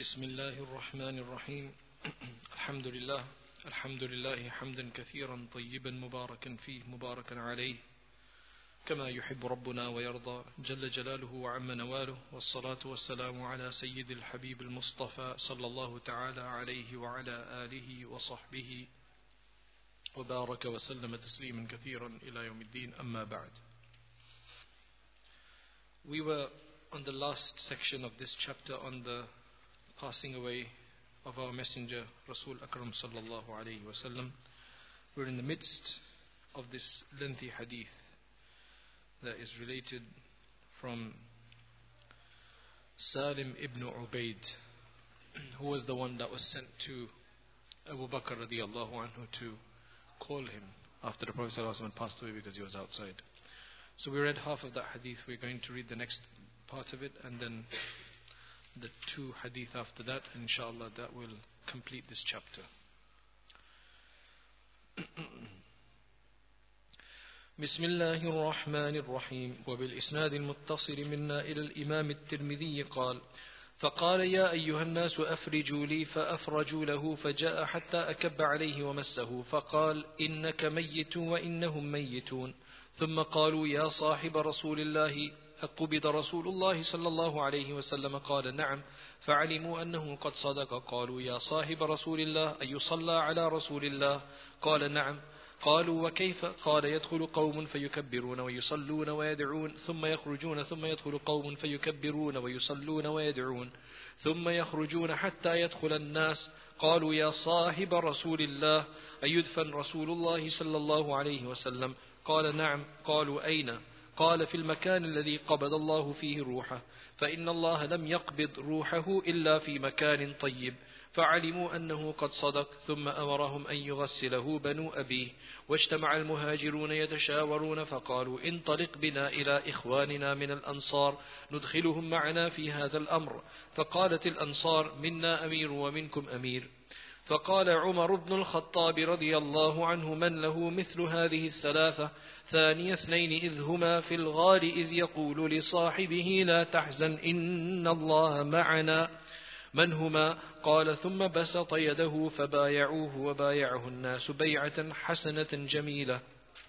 بسم الله الرحمن الرحيم. الحمد لله حمدا كثيرا طيبا مباركا فيه مباركا عليه كما يحب ربنا ويرضى جل جلاله وعم نواله، والصلاة والسلام على سيد الحبيب المصطفى صلى الله تعالى عليه وعلى آله وصحبه وبارك وسلم تسليما كثيرا إلى يوم الدين. أما بعد. We were on the last section of this chapter on the passing away of our messenger Rasul Akram sallallahu alayhi wa sallam. We're in the midst of this lengthy hadith that is related from Salim ibn Ubaid, who was the one that was sent to Abu Bakr radiallahu anhu to call him after the Prophet sallallahu alayhi wa sallam passed away because he was outside. So we read half of that hadith. We're going to read the next part of it and then the two hadith after that. Inshallah, that will complete this chapter. بسم الله الرحمن الرحيم. وبالإسناد المتصل منا إلى الإمام الترمذي قال: فقال يا أيها الناس أفرجوا لي، فأفرجوا له، فجاء حتى أكب عليه ومسه، فقال: إنك ميت وإنهم ميتون. ثم قالوا: يا صاحب رسول الله، أقبض رسول الله صلى الله عليه وسلم؟ قال: نعم. فعلموا أنه قد صدق. قالوا: يا صاحب رسول الله، أيصلى على رسول الله؟ قال: نعم. قالوا: وكيف؟ قال: يدخل قوم فيكبرون ويصلون ويدعون، ثم يخرجون، ثم يدخل قوم فيكبرون ويصلون ويدعون، ثم يخرجون حتى يدخل الناس. قالوا: يا صاحب رسول الله، أيدفن رسول الله صلى الله عليه وسلم؟ قال: نعم. قالوا: أين؟ قال: في المكان الذي قبض الله فيه روحه، فإن الله لم يقبض روحه إلا في مكان طيب. فعلموا أنه قد صدق. ثم أمرهم أن يغسله بنو أبيه. واجتمع المهاجرون يتشاورون، فقالوا: انطلق بنا إلى إخواننا من الأنصار ندخلهم معنا في هذا الأمر. فقالت الأنصار: منا أمير ومنكم أمير. فقال عمر بن الخطاب رضي الله عنه: من له مثل هذه الثلاثة؟ ثاني اثنين إذ هما في الغار إذ يقول لصاحبه: لا تحزن إن الله معنا. من هما؟ قال: ثم بسط يده فبايعوه، وبايعه الناس بيعة حسنة جميلة.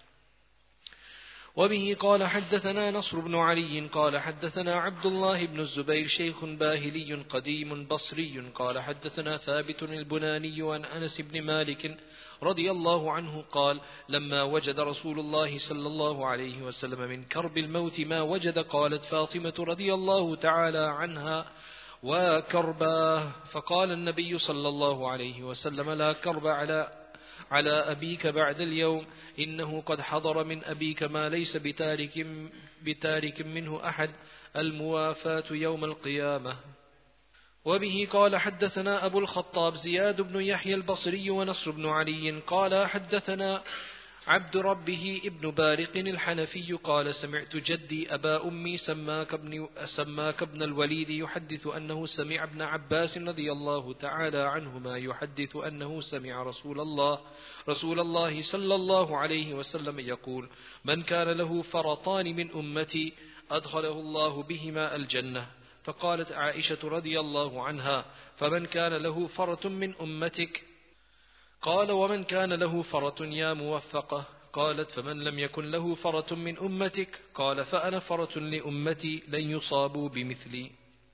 وبه قال: حدثنا نصر بن علي قال: حدثنا عبد الله بن الزبير شيخ باهلي قديم بصري قال: حدثنا ثابت البناني عن أنس بن مالك رضي الله عنه قال: لما وجد رسول الله صلى الله عليه وسلم من كرب الموت ما وجد، قالت فاطمة رضي الله تعالى عنها: وكرباه. فقال النبي صلى الله عليه وسلم: لا كرب على أبيك بعد اليوم، إنه قد حضر من أبيك ما ليس بتارك منه أحد، الموافاة يوم القيامة. وبه قال: حدثنا أبو الخطاب زياد بن يحيى البصري ونصر بن علي قال: حدثنا عبد ربه ابن بارق الحنفي قال: سمعت جدي أبا أمي سماك بن الوليد يحدث أنه سمع ابن عباس رضي الله تعالى عنهما يحدث أنه سمع رسول الله صلى الله عليه وسلم يقول: من كان له فرطان من أمتي أدخله الله بهما الجنة. فقالت عائشة رضي الله عنها: فمن كان له فرط من أمتك؟ قال: ومن كان له فرط يا موفقة؟ قالت: فمن لم يكن له فرط من أمتك؟ قال: فأنا فرط لأمتي لن يصابوا بمثلي.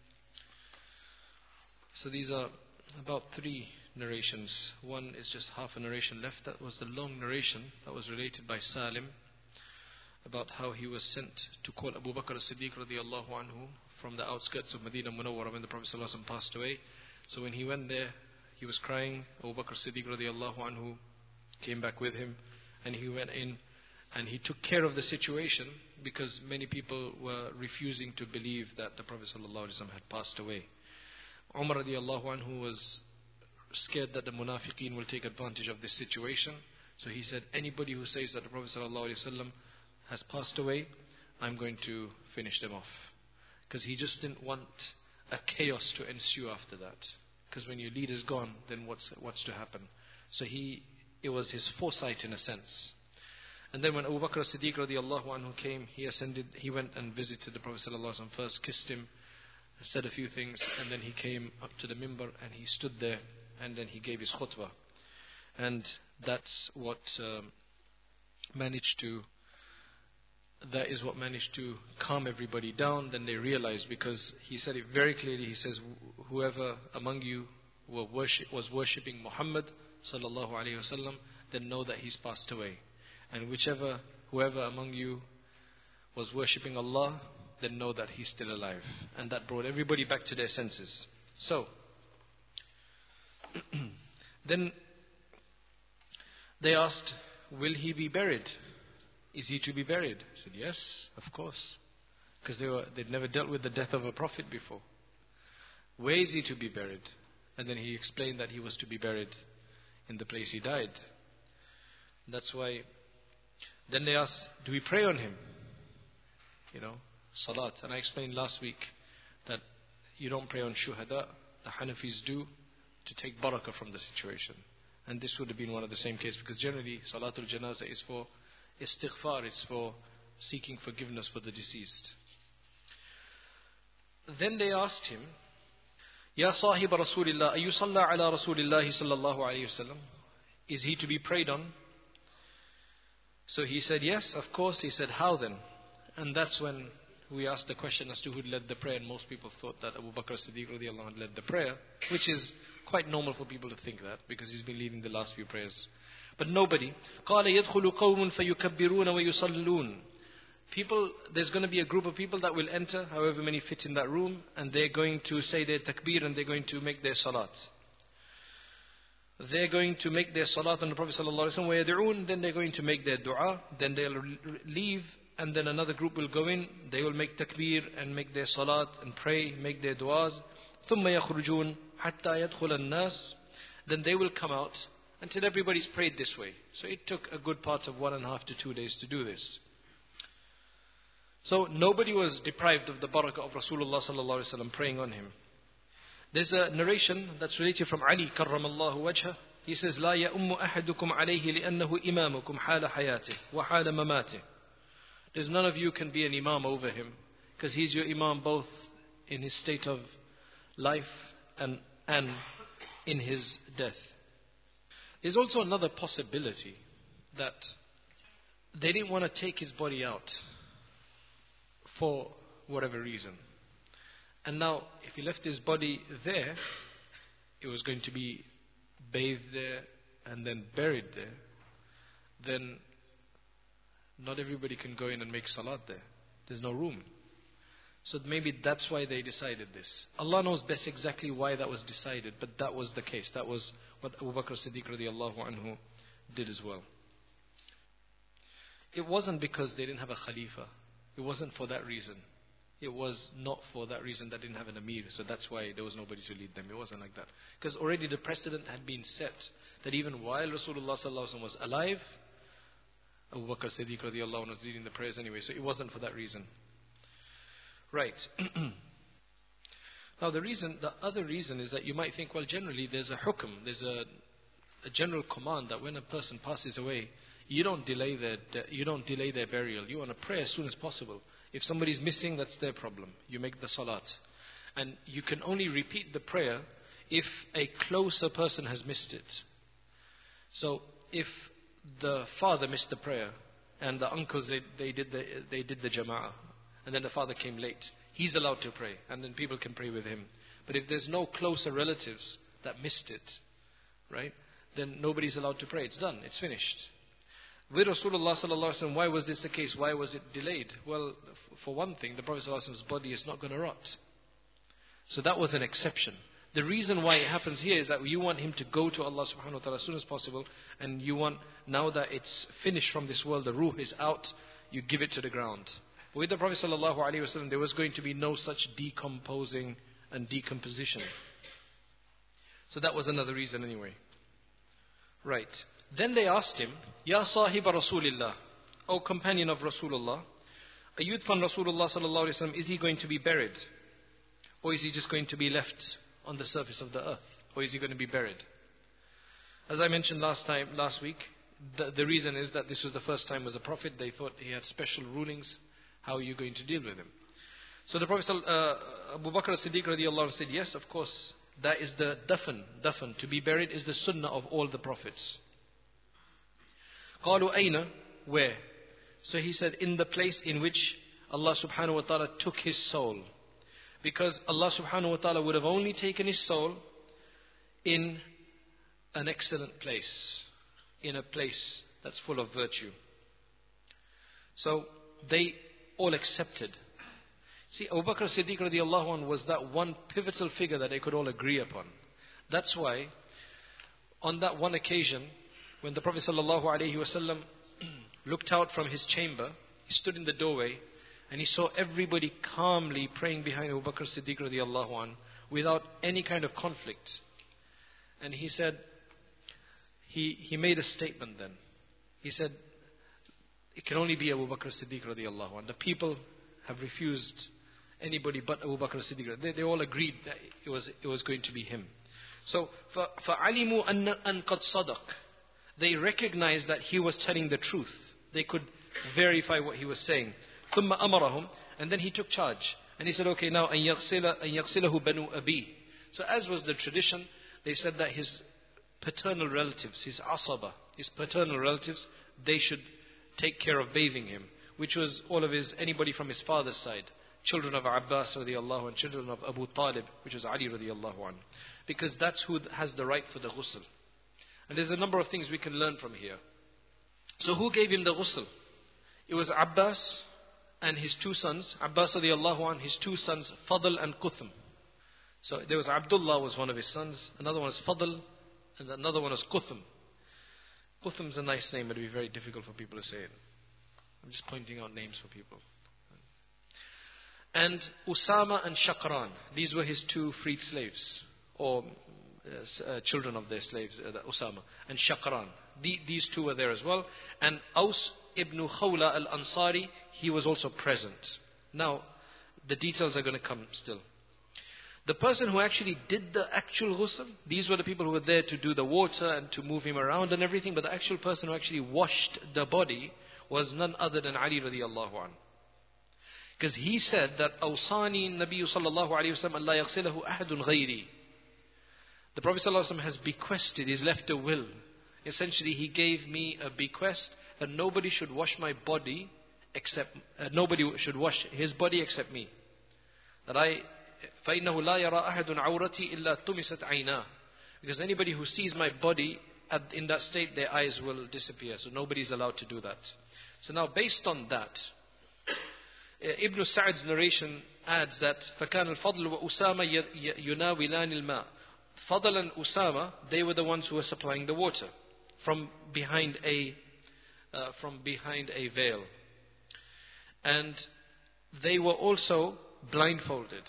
So these are about three narrations. One is just half a narration left. That was the long narration that was related by Salim about how he was sent to call Abu Bakr as-Siddiq radiallahu anhu from the outskirts of Medina Munawwara when the Prophet ﷺ passed away. So when he went there, he was crying. Abu Bakr as-Siddiq radiallahu anhu came back with him, and he went in and he took care of the situation because many people were refusing to believe that the Prophet ﷺ had passed away. Umar radiallahu anhu was scared that the munafiqeen will take advantage of this situation. So he said, anybody who says that the Prophet ﷺ has passed away, I'm going to finish them off. Because he just didn't want a chaos to ensue after that. Because when your leader's gone, then what's to happen? So it was his foresight in a sense. And then when Abu Bakr as-Siddiq radiallahu anhu came, he went and visited the Prophet sallallahu alaihi wasallam first, kissed him, said a few things, and then he came up to the minbar and he stood there and then he gave his khutbah. And that's what managed to calm everybody down. Then they realized, because he said it very clearly, he says, whoever among you was worshipping Muhammad sallallahu alaihi wasallam, then know that he's passed away. And whoever among you was worshipping Allah, then know that he's still alive. And that brought everybody back to their senses. So, then they asked, will he be buried? Is he to be buried? He said, yes, of course. Because they'd never dealt with the death of a prophet before. Where is he to be buried? And then he explained that he was to be buried in the place he died. That's why, then they asked, do we pray on him? Salat. And I explained last week that you don't pray on shuhada. The Hanafis do, to take barakah from the situation. And this would have been one of the same cases, because generally Salatul Janazah is for istighfar, it's for seeking forgiveness for the deceased. Then they asked him, Ya sahib Rasulillah, ayu salla ala Rasulillahi sallallahu alayhi wasallam? Is he to be prayed on? So he said, yes, of course. He said, how then? And that's when we asked the question as to who led the prayer, and most people thought that Abu Bakr Siddiq radiallahu anhu led the prayer, which is quite normal for people to think that, because he's been leading the last few prayers. But nobody. قَالَ يَدْخُلُ قَوْمٌ فَيُكَبِّرُونَ وَيُصَلُّونَ. There's going to be a group of people that will enter, however many fit in that room, and they're going to say their takbir and they're going to make their salat. They're going to make their salat on the Prophet sallallahu alaihi wasallam, وَيَدْعُونَ. Then they're going to make their dua, then they'll leave, and then another group will go in, they will make takbir and make their salat and pray, make their duas. ثُمَّ يَخْرُجُونَ حَتَّى يَدْخُلَ النَّاسِ. Then they will come out until everybody's prayed this way. So it took a good part of 1.5 to 2 days to do this. So nobody was deprived of the barakah of Rasulullah sallallahu alaihi wasallam praying on him. There's a narration that's related from Ali karramallahu wajhah. He says, لا يأم أحدكم عليه لأنه إمامكم حال حياته وحال مماته. There's none of you can be an imam over him, because he's your imam both in his state of life and in his death. There's also another possibility that they didn't want to take his body out for whatever reason. And now, if he left his body there, it was going to be bathed there and then buried there. Then not everybody can go in and make salat there. There's no room. So maybe that's why they decided this. Allah knows best exactly why that was decided, but that was the case. That was what Abu Bakr Siddiq radiallahu anhu did as well. It wasn't because they didn't have a Khalifa. It wasn't for that reason. It was not for that reason that they didn't have an Amir, so that's why there was nobody to lead them. It wasn't like that. Because already the precedent had been set that even while Rasulullah sallallahu alaihi wasallam was alive, Abu Bakr Siddiq radiallahu anhu was leading the prayers anyway, so it wasn't for that reason. Right. Now the other reason is that you might think, well, generally there's a hukum, there's a general command that when a person passes away, you don't delay their burial. You want to pray as soon as possible. If somebody's missing, that's their problem. You make the salat. And you can only repeat the prayer if a closer person has missed it. So if the father missed the prayer and the uncles they did the jama'ah, and then the father came late, he's allowed to pray, and then people can pray with him. But if there's no closer relatives that missed it, right, then nobody's allowed to pray. It's done. It's finished. With Rasulullah sallallahu alaihi wasallam, why was this the case? Why was it delayed? Well, for one thing, the Prophet sallallahu alaihi wasallam's body is not going to rot. So that was an exception. The reason why it happens here is that you want him to go to Allah subhanahu wa ta'ala as soon as possible, and you want, now that it's finished from this world, the ruh is out, you give it to the ground. But with the Prophet sallallahu alaihi wasallam, there was going to be no such decomposing and decomposition. So that was another reason anyway. Right. Then they asked him, Ya sahiba Rasulillah, O companion of Rasulullah, ayudfan Rasulullah sallallahu alaihi wasallam, is he going to be buried? Or is he just going to be left on the surface of the earth? Or is he going to be buried? As I mentioned last week, the reason is that this was the first time as a prophet. They thought he had special rulings. How are you going to deal with him? So the Prophet Abu Bakr as-Siddiq radiallahu anhu said, yes, of course, that is the dafn, to be buried is the sunnah of all the prophets. قالوا أين? Where? So he said, in the place in which Allah subhanahu wa ta'ala took his soul. Because Allah subhanahu wa ta'ala would have only taken his soul in an excellent place, in a place that's full of virtue. So they all accepted. See, Abu Bakr as-Siddiq radiallahu anhu was that one pivotal figure that they could all agree upon. That's why on that one occasion when the Prophet sallallahu alaihi wasallam looked out from his chamber, he stood in the doorway and he saw everybody calmly praying behind Abu Bakr as-Siddiq radiallahu anhu without any kind of conflict. And he said, he made a statement then. He said, it can only be Abu Bakr as-Siddiq radiallahu anhu. The people have refused anybody but Abu Bakr as-Siddiq. They all agreed that it was going to be him. So, فَعَلِمُوا أَنْ قَدْ صَدَقْ. They recognized that he was telling the truth. They could verify what he was saying. ثُمَّ أَمَرَهُمْ. And then he took charge. And he said, okay, now أَنْ يَغْسِلَهُ بَنُو أَبِيهِ. So as was the tradition, they said that his paternal relatives, his asaba, his paternal relatives, they should take care of bathing him, which was all of anybody from his father's side, children of Abbas radiallahu anhu, children of Abu Talib, which was Ali radiallahu anhu, because that's who has the right for the ghusl. And there's a number of things we can learn from here. So who gave him the ghusl? It was Abbas and his two sons, Abbas radiallahu anhu, his two sons, Fadl and Quthum. So there was Abdullah was one of his sons, another one is Fadl, and another one is Quthum. Quthum is a nice name, but it would be very difficult for people to say it. I'm just pointing out names for people. And Usama and Shaqran, these were his two freed slaves, or children of their slaves, Usama and Shaqran. These two were there as well. And Aus ibn Khawla al-Ansari, he was also present. Now, the details are going to come still. The person who actually did the actual ghusl, these were the people who were there to do the water and to move him around and everything, but the actual person who actually washed the body was none other than Ali radiallahu anhu. Because he said that Awsani Nabi sallallahu alayhi wa sallam an la yaghsilahu ahadun ghayri. The Prophet sallallahu alayhi wa sallam has bequested, he's left a will. Essentially he gave me a bequest that nobody should wash my body except, nobody should wash his body except me. That فَإِنَّهُ لَا يَرَى أَحَدٌ عَوْرَتِي إِلَّا تُمِسَتْ عَيْنَاهُ. Because anybody who sees my body in that state, their eyes will disappear. So nobody is allowed to do that. So now based on that, Ibn Sa'd's narration adds that فَكَانَ الْفَضْلُ وَأُسَامَ يُنَاوِلَانِ الْمَاءِ. Fadl and Usama, they were the ones who were supplying the water from behind a veil. And they were also blindfolded.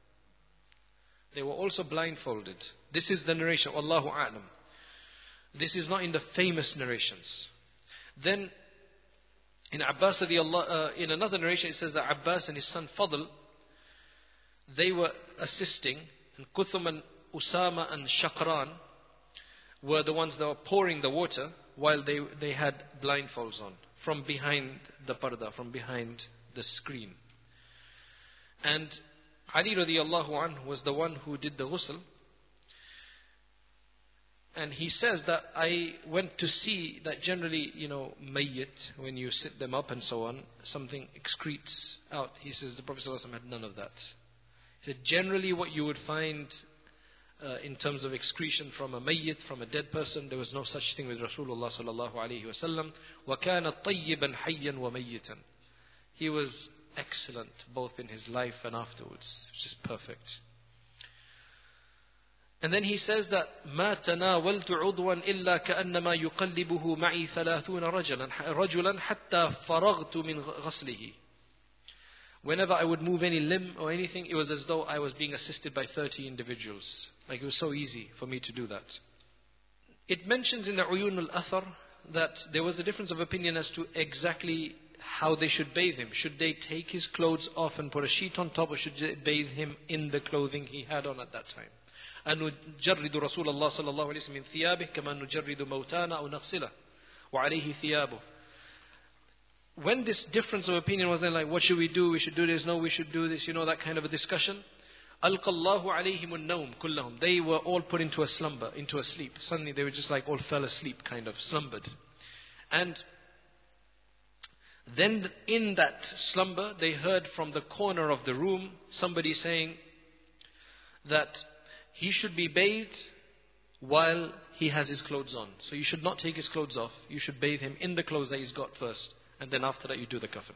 This is the narration, Wallahu a'lam. This is not in the famous narrations. Then in Abbas in another narration it says that Abbas and his son Fadl, they were assisting, and Quthum and Usama and Shaqran were the ones that were pouring the water while they had blindfolds on from behind the parda, from behind the screen. And Ali radiallahu anhu was the one who did the ghusl. And he says that I went to see that generally, mayyit, when you sit them up and so on, something excretes out. He says the Prophet ﷺ had none of that. He said generally what you would find in terms of excretion from a mayyit, from a dead person, there was no such thing with Rasulullah sallallahu alayhi wa sallam. وَكَانَ طَيِّبًا حَيًّا وَمَيِّتًا. He was excellent both in his life and afterwards. Just perfect. And then he says that ما تناولت عضوا إلا كأنما يقلبه معي 30 رجلا حتى فرغت من غسله. Whenever I would move any limb or anything, it was as though I was being assisted by 30 individuals. Like it was so easy for me to do that. It mentions in the Uyun al-Athar that there was a difference of opinion as to exactly how they should bathe him. Should they take his clothes off and put a sheet on top, or should they bathe him in the clothing he had on at that time? أن نجرد رسول الله صلى الله عليه وسلم من ثيابه كما نجرد موتانا أو نغسله وعليه ثيابه. when this difference of opinion was then like, what should we do? We should do this. No, we should do this. That kind of a discussion. أَلْقَى اللَّهُ عَلَيْهِمُ النَّوْمِ كُلَّهُم. They were all put into a slumber, into a sleep. Suddenly they were just like all fell asleep, kind of slumbered. And then in that slumber, they heard from the corner of the room somebody saying that he should be bathed while he has his clothes on. So you should not take his clothes off. You should bathe him in the clothes that he's got first. And then after that you do the kafan.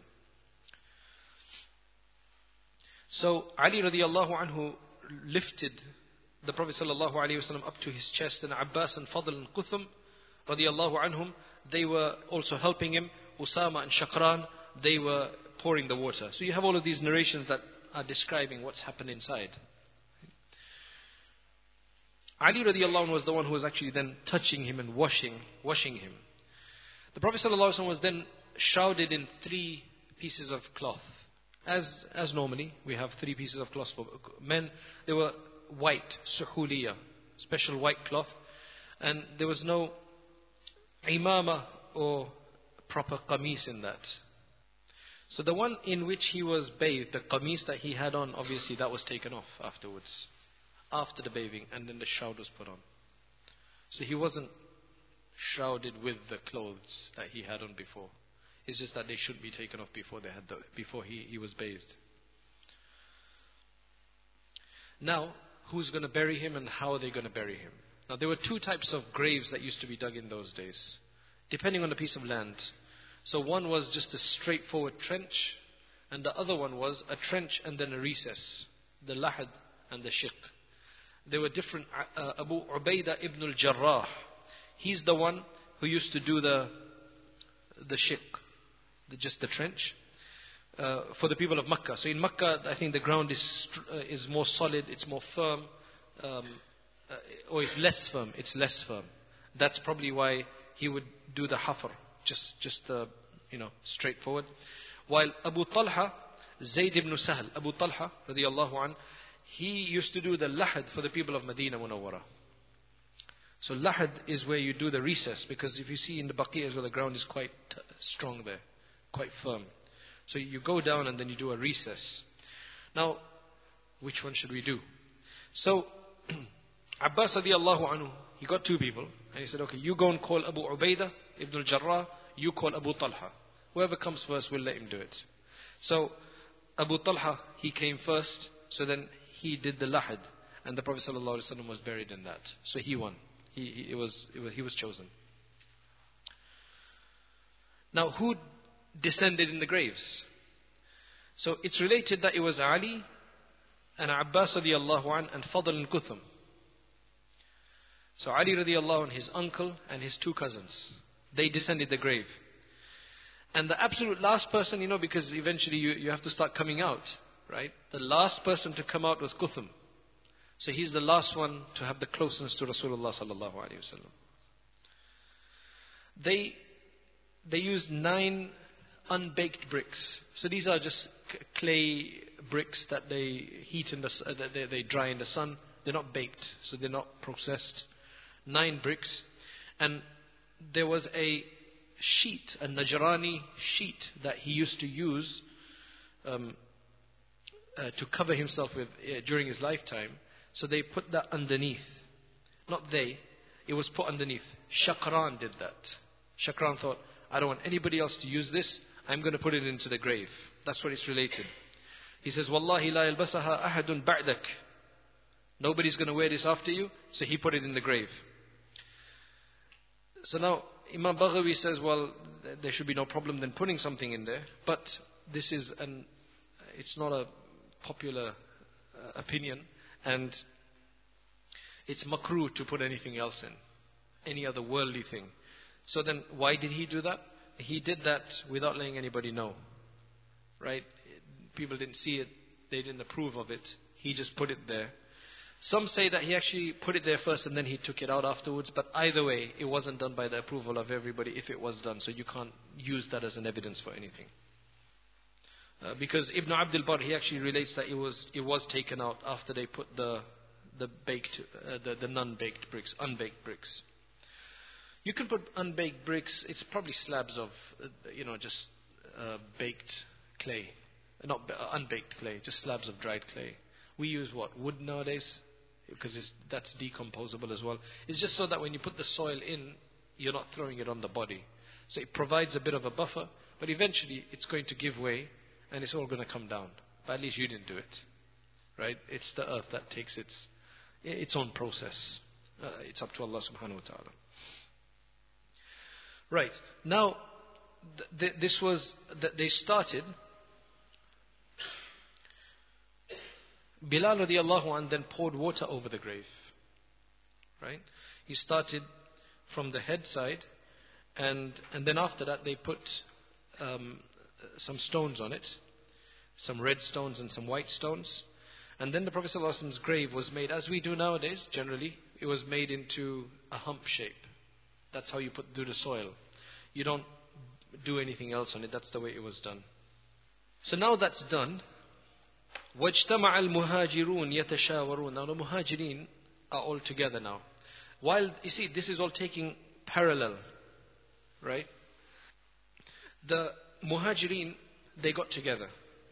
So Ali radiallahu anhu lifted the Prophet sallallahu alaihi wasallam up to his chest, and Abbas and Fadl and Quthum radiallahu anhum, they were also helping him. Usama and Shakran, they were pouring the water. So you have all of these narrations that are describing what's happened inside. Ali radiallahu anhu was the one who was actually then touching him and washing him. The Prophet sallallahu alaihi wasallam was then shrouded in 3 pieces of cloth. As normally, we have 3 pieces of cloth for men. They were white, suhuliya, special white cloth. And there was no imama or proper qamis in that. So the one in which he was bathed, the qamis that he had on, obviously that was taken off afterwards. After the bathing, and then the shroud was put on. So he wasn't shrouded with the clothes that he had on before. It's just that they shouldn't be taken off before he was bathed. Now, who's going to bury him and how are they going to bury him? Now, there were 2 types of graves that used to be dug in those days, depending on the piece of land. So one was just a straightforward trench, and the other one was a trench and then a recess, the lahad and the shiq. There were different. Abu Ubaidah ibn al-Jarrah, he's the one who used to do the shiq, just the trench, for the people of Makkah. So in Makkah, I think the ground is more solid, it's more firm, or it's less firm. It's less firm. That's probably why he would do the hafr, just straightforward. While Abu Talha, Zayd ibn Sahl, Abu Talha radiyallahu an, he used to do the lahad for the people of Medina Munawwara. So lahad is where you do the recess, because if you see in the Baqi as well, the ground is quite strong there, quite firm. So you go down and then you do a recess. Now, which one should we do? So Abbas radiallahu anhu, he got 2 people, and he said, okay, you go and call Abu Ubaidah ibn al-Jarrah, you call Abu Talha. Whoever comes first, we'll let him do it. So Abu Talha, he came first, so then he did the lahad, and the Prophet sallallahu alaihi wasallam was buried in that. So he won. He was chosen. Now, who descended in the graves? So it's related that it was Ali and Abbas radiallahu an and Fadl and Quthum. So Ali radiallahu an, his uncle and his 2 cousins, they descended the grave. And the absolute last person, because eventually you have to start coming out, right? The last person to come out was Quthum. So he's the last one to have the closeness to Rasulullah sallallahu alaihi wasallam. They used 9 unbaked bricks. So these are just clay bricks that they heat they dry in the sun. They're not baked, so they're not processed. 9 bricks, and there was a sheet, a Najrani sheet that he used to use to cover himself with during his lifetime. So they put that underneath. Not they, it was put underneath. Shakran did that. Shakran thought, I don't want anybody else to use this, I'm going to put it into the grave. That's what it's related. He says, Wallahi la yalbasaha ahadun ba'dak. Nobody's going to wear this after you, so he put it in the grave. So now Imam Baghawi says, well, there should be no problem then putting something in there, but this is it's not a popular opinion, and it's makruh to put anything else in, any other worldly thing. So then why did he do that? He did that without letting anybody know, right? People didn't see it, they didn't approve of it, he just put it there. Some say that he actually put it there first and then he took it out afterwards, but either way, it wasn't done by the approval of everybody if it was done, so you can't use that as an evidence for anything. Because Ibn Abdul Barr, he actually relates that it was taken out after they put the non-baked bricks, unbaked bricks. You can put unbaked bricks, it's probably slabs of, just baked clay. Not unbaked clay, just slabs of dried clay. We use what? Wood nowadays? Because that's decomposable as well. It's just so that when you put the soil in, you're not throwing it on the body. So it provides a bit of a buffer, but eventually it's going to give way and it's all going to come down. But at least you didn't do it. Right? It's the earth that takes its own process. It's up to Allah subhanahu wa ta'ala. Right. Now, this was that they started. Bilal radiallahu anh then poured water over the grave. Right? He started from the head side, and then after that they put some stones on it, some red stones and some white stones. And then the Prophet ﷺ's grave was made, as we do nowadays, generally, it was made into a hump shape. That's how you do the soil. You don't do anything else on it. That's the way it was done. So now that's done. وَاجْتَمَعَ الْمُهَاجِرُونَ يَتَشَاوَرُونَ. Now the muhajirin are all together now. While, you see, this is all taking parallel. Right? The muhajirin, they got together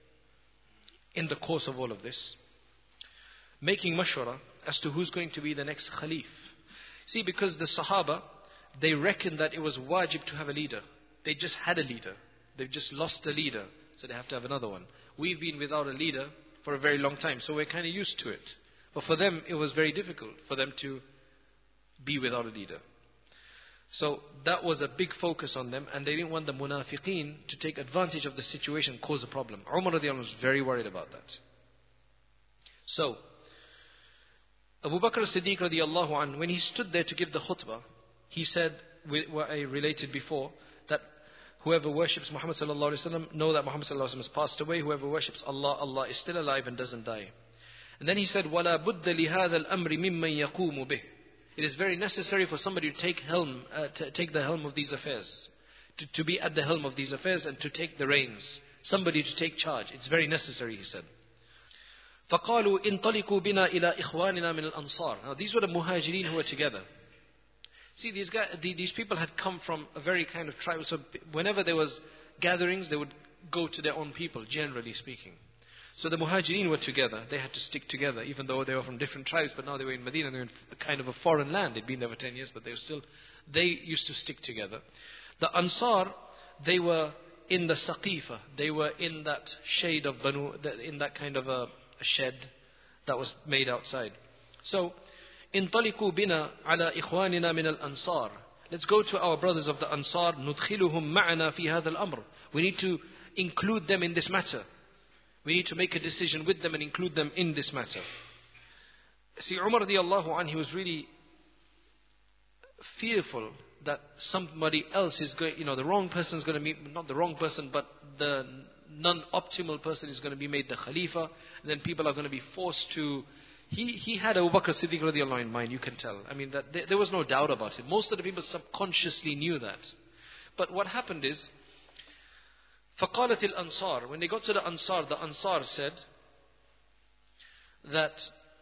in the course of all of this, making mashwara as to who's going to be the next khalif. See, because the Sahaba, they reckoned that it was wajib to have a leader. They just had a leader. They've just lost a leader, so they have to have another one. We've been without a leader for a very long time, so we're kind of used to it. But for them, it was very difficult for them to be without a leader. So that was a big focus on them, and they didn't want the munafiqeen to take advantage of the situation and cause a problem. Umar radiallahu anh was very worried about that. So, Abu Bakr as-Siddiq radiallahu anh, when he stood there to give the khutbah, he said, what I related before, that whoever worships Muhammad sallallahu alaihi wasallam, know that Muhammad sallallahu alaihi wasallam has passed away. Whoever worships Allah, Allah is still alive and doesn't die. And then he said, وَلَا بُدَّ لِهَذَا الْأَمْرِ مِمَّنْ يَقُومُ بِهِ. It is very necessary for somebody to take the helm of these affairs, to be at the helm of these affairs and to take the reins. Somebody to take charge. It's very necessary, he said. فَقَالُوا انطَلِقُوا بِنَا إِلَىٰ إِخْوَانِنَا مِنَ الْأَنصَارِ. Now these were the muhajirin who were together. See, these people had come from a very kind of tribe. So whenever there was gatherings, they would go to their own people, generally speaking. So the muhajirin were together. They had to stick together, even though they were from different tribes. But now they were in Medina. They were in kind of a foreign land. They'd been there for 10 years, but they used to stick together. The Ansar, they were in the Saqifa. They were in that shade of Banu, in that kind of a shed that was made outside. So, انطلقوا بنا على إخواننا من الأنصار. Let's go to our brothers of the Ansar. ندخلهم معنا في هذا الأمر. We need to include them in this matter. We need to make a decision with them and include them in this matter. See, Umar radiallahu anhu, he was really fearful that somebody else is going, the wrong person is going to be, not the wrong person, but the non-optimal person is going to be made the Khalifa. And then people are going to be forced to... He had Abu Bakr Siddiq radiallahu anh in mind, you can tell. I mean, that there was no doubt about it. Most of the people subconsciously knew that. But what happened is, فَقَالَتِ الْأَنصَارِ. When they got to the Ansar said that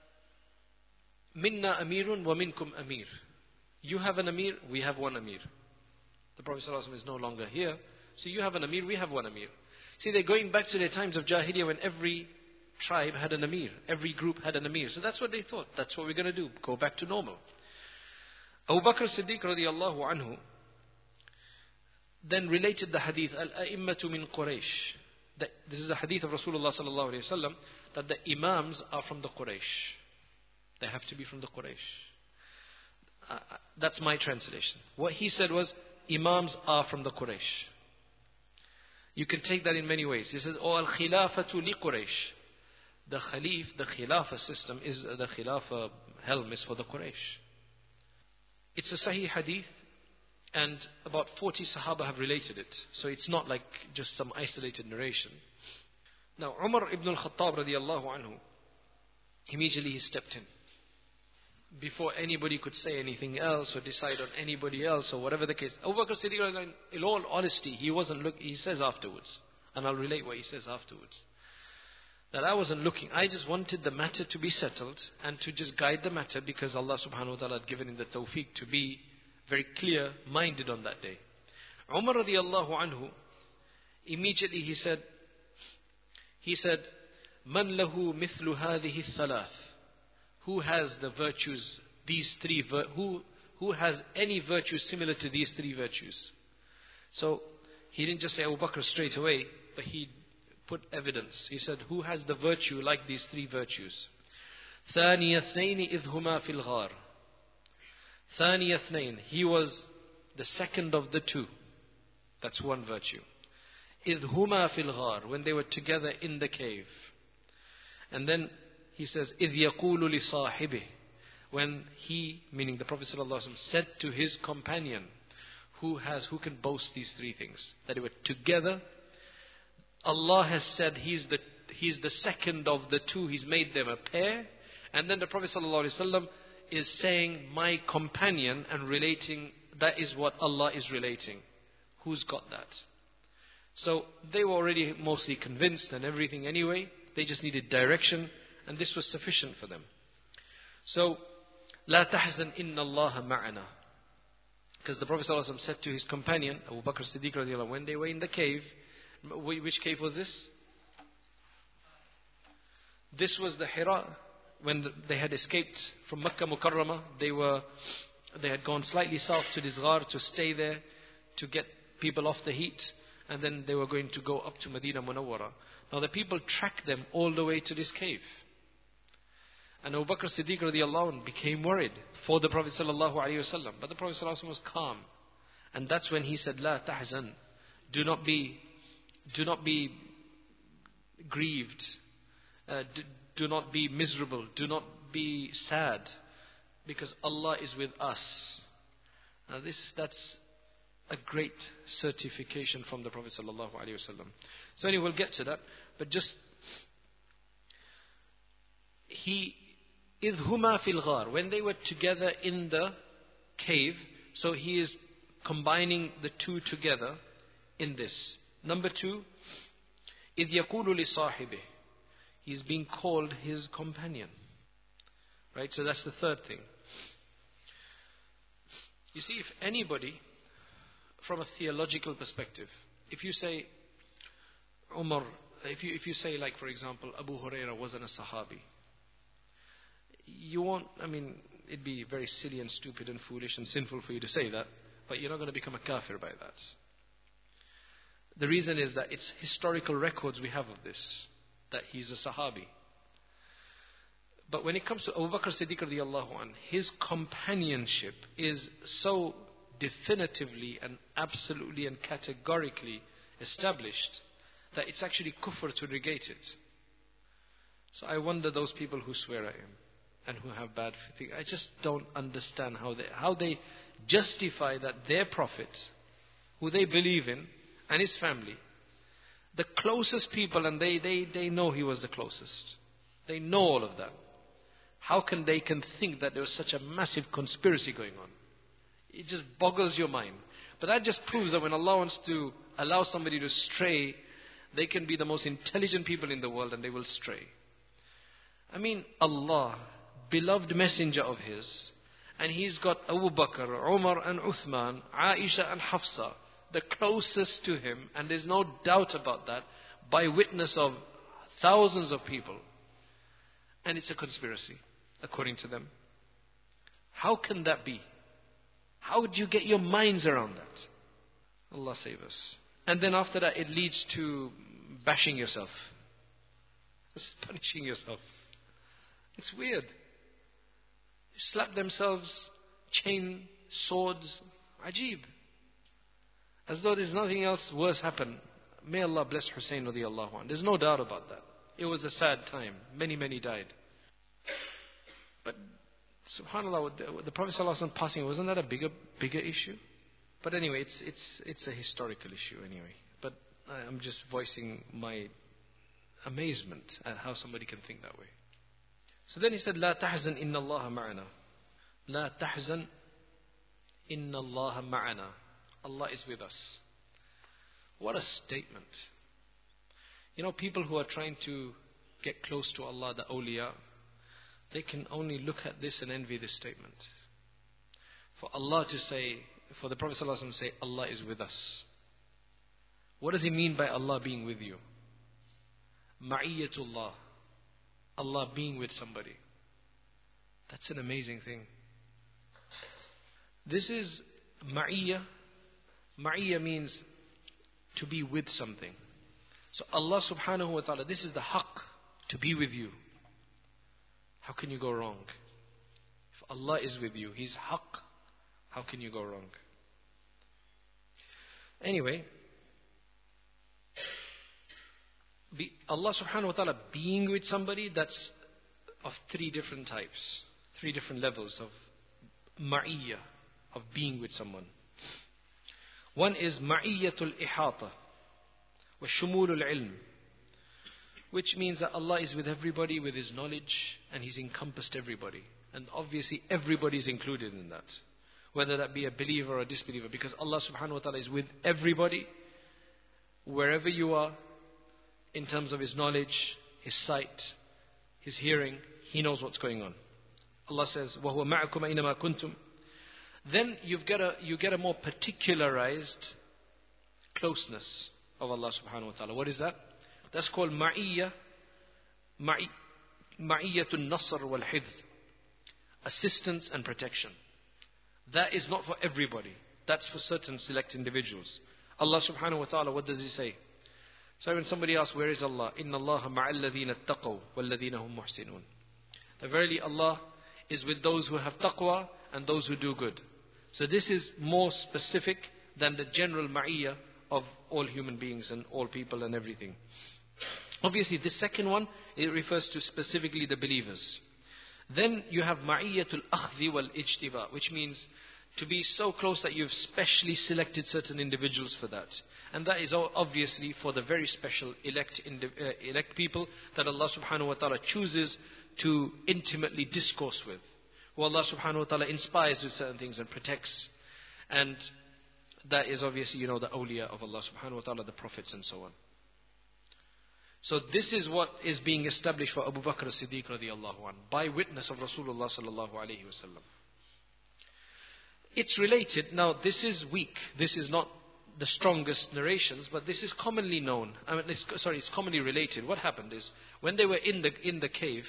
مِنَّا أَمِيرٌ وَمِنْكُمْ أَمِيرٌ. You have an Amir, we have one Amir. The Prophet ﷺ is no longer here, so you have an Amir, we have one Amir. See, they're going back to their times of Jahiliyyah when every tribe had an Amir, every group had an Amir. So that's what they thought, that's what we're going to do, go back to normal. Abu Bakr Siddiq radiallahu anhu then related the hadith, Al-A'immatu min Quraysh. This is a hadith of Rasulullah sallallahu alayhi wa sallam, that the Imams are from the Quraysh. They have to be from the Quraysh. That's my translation. What he said was, Imams are from the Quraysh. You can take that in many ways. He says, Al-Khilafatu li Quraysh. The Khalif, the Khilafah system, is the Khilafah helm is for the Quraysh. It's a Sahih hadith. And about 40 Sahaba have related it. So it's not like just some isolated narration. Now Umar ibn al-Khattab radiallahu anhu, immediately he stepped in. Before anybody could say anything else or decide on anybody else or whatever the case. Abu Bakr Siddiq, in all honesty, he says afterwards, and I'll relate what he says afterwards, that I wasn't looking. I just wanted the matter to be settled and to just guide the matter, because Allah subhanahu wa ta'ala had given him the tawfiq to be very clear-minded on that day. Umar radiallahu anhu, Immediately he said, Man lahu mithlu hadhihi thalath. Who has the virtues, these three, who has any virtue similar to these three virtues? So he didn't just say Abu Bakr straight away, but he put evidence. He said, who has the virtue like these three virtues? ثاني اثنين إذ هما في الغار. ثاني اثنين. He was the second of the two. That's one virtue. إذ هما في الغار. When they were together in the cave. And then he says, إذ يقول لصاحبه. When he, meaning the Prophet ﷺ, said to his companion, who can boast these three things? That they were together. Allah has said he's the second of the two. He's made them a pair. And then the Prophet ﷺ is saying, my companion, and relating, that is what Allah is relating. Who's got that? So they were already mostly convinced and everything anyway. They just needed direction, and this was sufficient for them. So, لا تحزن إن الله معنا. Because the Prophet ﷺ said to his companion, Abu Bakr Siddiq radiallahu anh, when they were in the cave, which cave was this? This was the Hira. When they had escaped from Makkah Mukarramah, they had gone slightly south to this Ghar to stay there, to get people off the heat, and then they were going to go up to Medina Munawwara. Now the people tracked them all the way to this cave. And Abu Bakr Siddiq radiallahu anh became worried for the Prophet sallallahu alaihi wasallam. But the Prophet sallallahu alaihi wasallam was calm. And that's when he said, La tahzan. Do not be grieved. Do not be miserable. Do not be sad. Because Allah is with us. Now that's a great certification from the Prophet sallallahu alaihi wasallam. So anyway, we'll get to that. But just, إِذْ هُمَا فِي الْغَارِ. When they were together in the cave, so he is combining the two together in this. Number two, إِذْ يَقُولُ لِصَاحِبِهِ. He is being called his companion. Right, so that's the third thing. You see, if anybody, from a theological perspective, if you say, Umar, if you say, like for example, Abu Huraira wasn't a Sahabi, you won't, it'd be very silly and stupid and foolish and sinful for you to say that, but you're not going to become a kafir by that. The reason is that it's historical records we have of this, that he's a Sahabi. But when it comes to Abu Bakr Siddiq radiallahu anh, his companionship is so definitively and absolutely and categorically established that it's actually kufr to negate it. So I wonder those people who swear at him and who have bad things. I just don't understand how they justify that their prophet, who they believe in, and his family, the closest people, and they know he was the closest. They know all of that. How can they think that there was such a massive conspiracy going on? It just boggles your mind. But that just proves that when Allah wants to allow somebody to stray, they can be the most intelligent people in the world and they will stray. Allah, beloved messenger of his, and he's got Abu Bakr, Umar and Uthman, Aisha and Hafsa, the closest to him, and there's no doubt about that, by witness of thousands of people. And it's a conspiracy, according to them. How can that be? How would you get your minds around that? Allah save us. And then after that, it leads to bashing yourself. It's punishing yourself. It's weird. They slap themselves, chain, swords, ajib. As though there's nothing else worse happened. May Allah bless Hussein radiallahu anh. There's no doubt about that. It was a sad time. Many died. But subhanAllah, the Prophet ﷺ passing, wasn't that a bigger issue? But anyway, it's a historical issue anyway. But I'm just voicing my amazement at how somebody can think that way. So then he said, لا تحزن إن الله معنا. لا تحزن إن الله معنا. Allah is with us. What a statement. People who are trying to get close to Allah, the awliya, they can only look at this and envy this statement. For Allah to say, for the Prophet ﷺ to say, Allah is with us. What does he mean by Allah being with you? Ma'iyyatullah. Allah being with somebody. That's an amazing thing. This is ma'iyya. Ma'iyya means to be with something. So Allah subhanahu wa ta'ala, this is the haqq, to be with you. How can you go wrong? If Allah is with you, He's haqq, how can you go wrong? Anyway, Allah subhanahu wa ta'ala being with somebody, that's of three different types, three different levels of ma'iyya, of being with someone. One is ma'iyyatul ihata wa shumulul ilm, which means that Allah is with everybody with His knowledge and He's encompassed everybody. And obviously everybody is included in that, whether that be a believer or a disbeliever, because Allah subhanahu wa ta'ala is with everybody, wherever you are, in terms of His knowledge, His sight, His hearing. He knows what's going on. Allah says, وَهُوَ مَعَكُمْ أَيْنَمَا كُنْتُمْ. Then you get a more particularized closeness of Allah subhanahu wa ta'ala. What is that? That's called ma'iyya, ma'iyyatul nasr wal hifz, assistance and protection. That is not for everybody. That's for certain select individuals. Allah subhanahu wa ta'ala, what does He say? So when somebody asks, where is Allah? إِنَّ اللَّهَ مَعَ الَّذِينَ اتَّقَوْا وَالَّذِينَ هُمْ مُحْسِنُونَ. That verily Allah is with those who have taqwa and those who do good. So this is more specific than the general ma'iyya of all human beings and all people and everything. Obviously this second one, it refers to specifically the believers. Then you have ma'iyyatul akhdhi wal ijtiba, which means to be so close that you've specially selected certain individuals for that. And that is obviously for the very special elect people that Allah subhanahu wa ta'ala chooses to intimately discourse with, who Allah subhanahu wa ta'ala inspires with certain things and protects. And that is obviously, the awliya of Allah subhanahu wa ta'ala, the prophets and so on. So this is what is being established for Abu Bakr as-Siddiq radiallahu anhu, by witness of Rasulullah sallallahu alayhi wa sallam. It's related. Now this is weak. This is not the strongest narrations, but this is commonly known. It's commonly related. What happened is, when they were in the cave,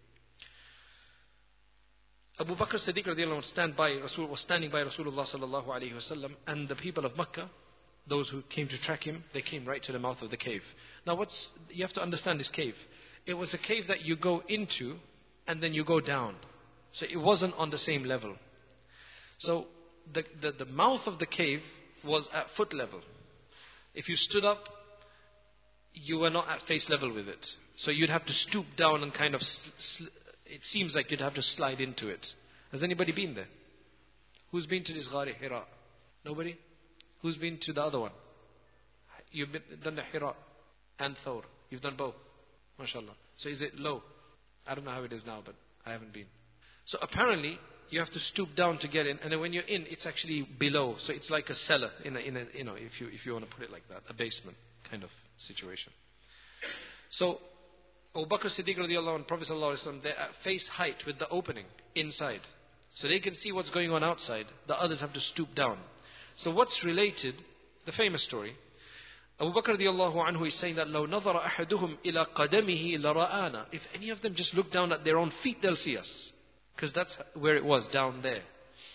Abu Bakr as-Siddiq radiallahu anhu was standing by Rasulullah sallallahu alayhi wa sallam, and the people of Makkah, those who came to track him, they came right to the mouth of the cave. Now you have to understand this cave. It was a cave that you go into and then you go down. So it wasn't on the same level. So the mouth of the cave was at foot level. If you stood up, you were not at face level with it. So you'd have to stoop down and kind of, it seems like you'd have to slide into it. Has anybody been there? Who's been to this Ghari Hira? Nobody? Who's been to the other one? You've done the Hira and Thawr. You've done both. MashaAllah. So is it low? I don't know how it is now, but I haven't been. So apparently, you have to stoop down to get in, and then when you're in, it's actually below. So it's like a cellar if you want to put it like that, a basement kind of situation. So Abu Bakr as-Siddiq radiallahu anhu, Prophet sallallahu alaihi wasallam, they're at face height with the opening inside, so they can see what's going on outside. The others have to stoop down. So what's related? The famous story. Abu Bakr radiallahu anhu is saying that لو نظر أحدهم إلى قدمه لرآنا. If any of them just look down at their own feet, they'll see us. Because that's where it was, down there.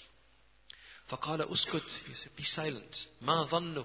فقال أسكت. He said, be silent. ما ظنك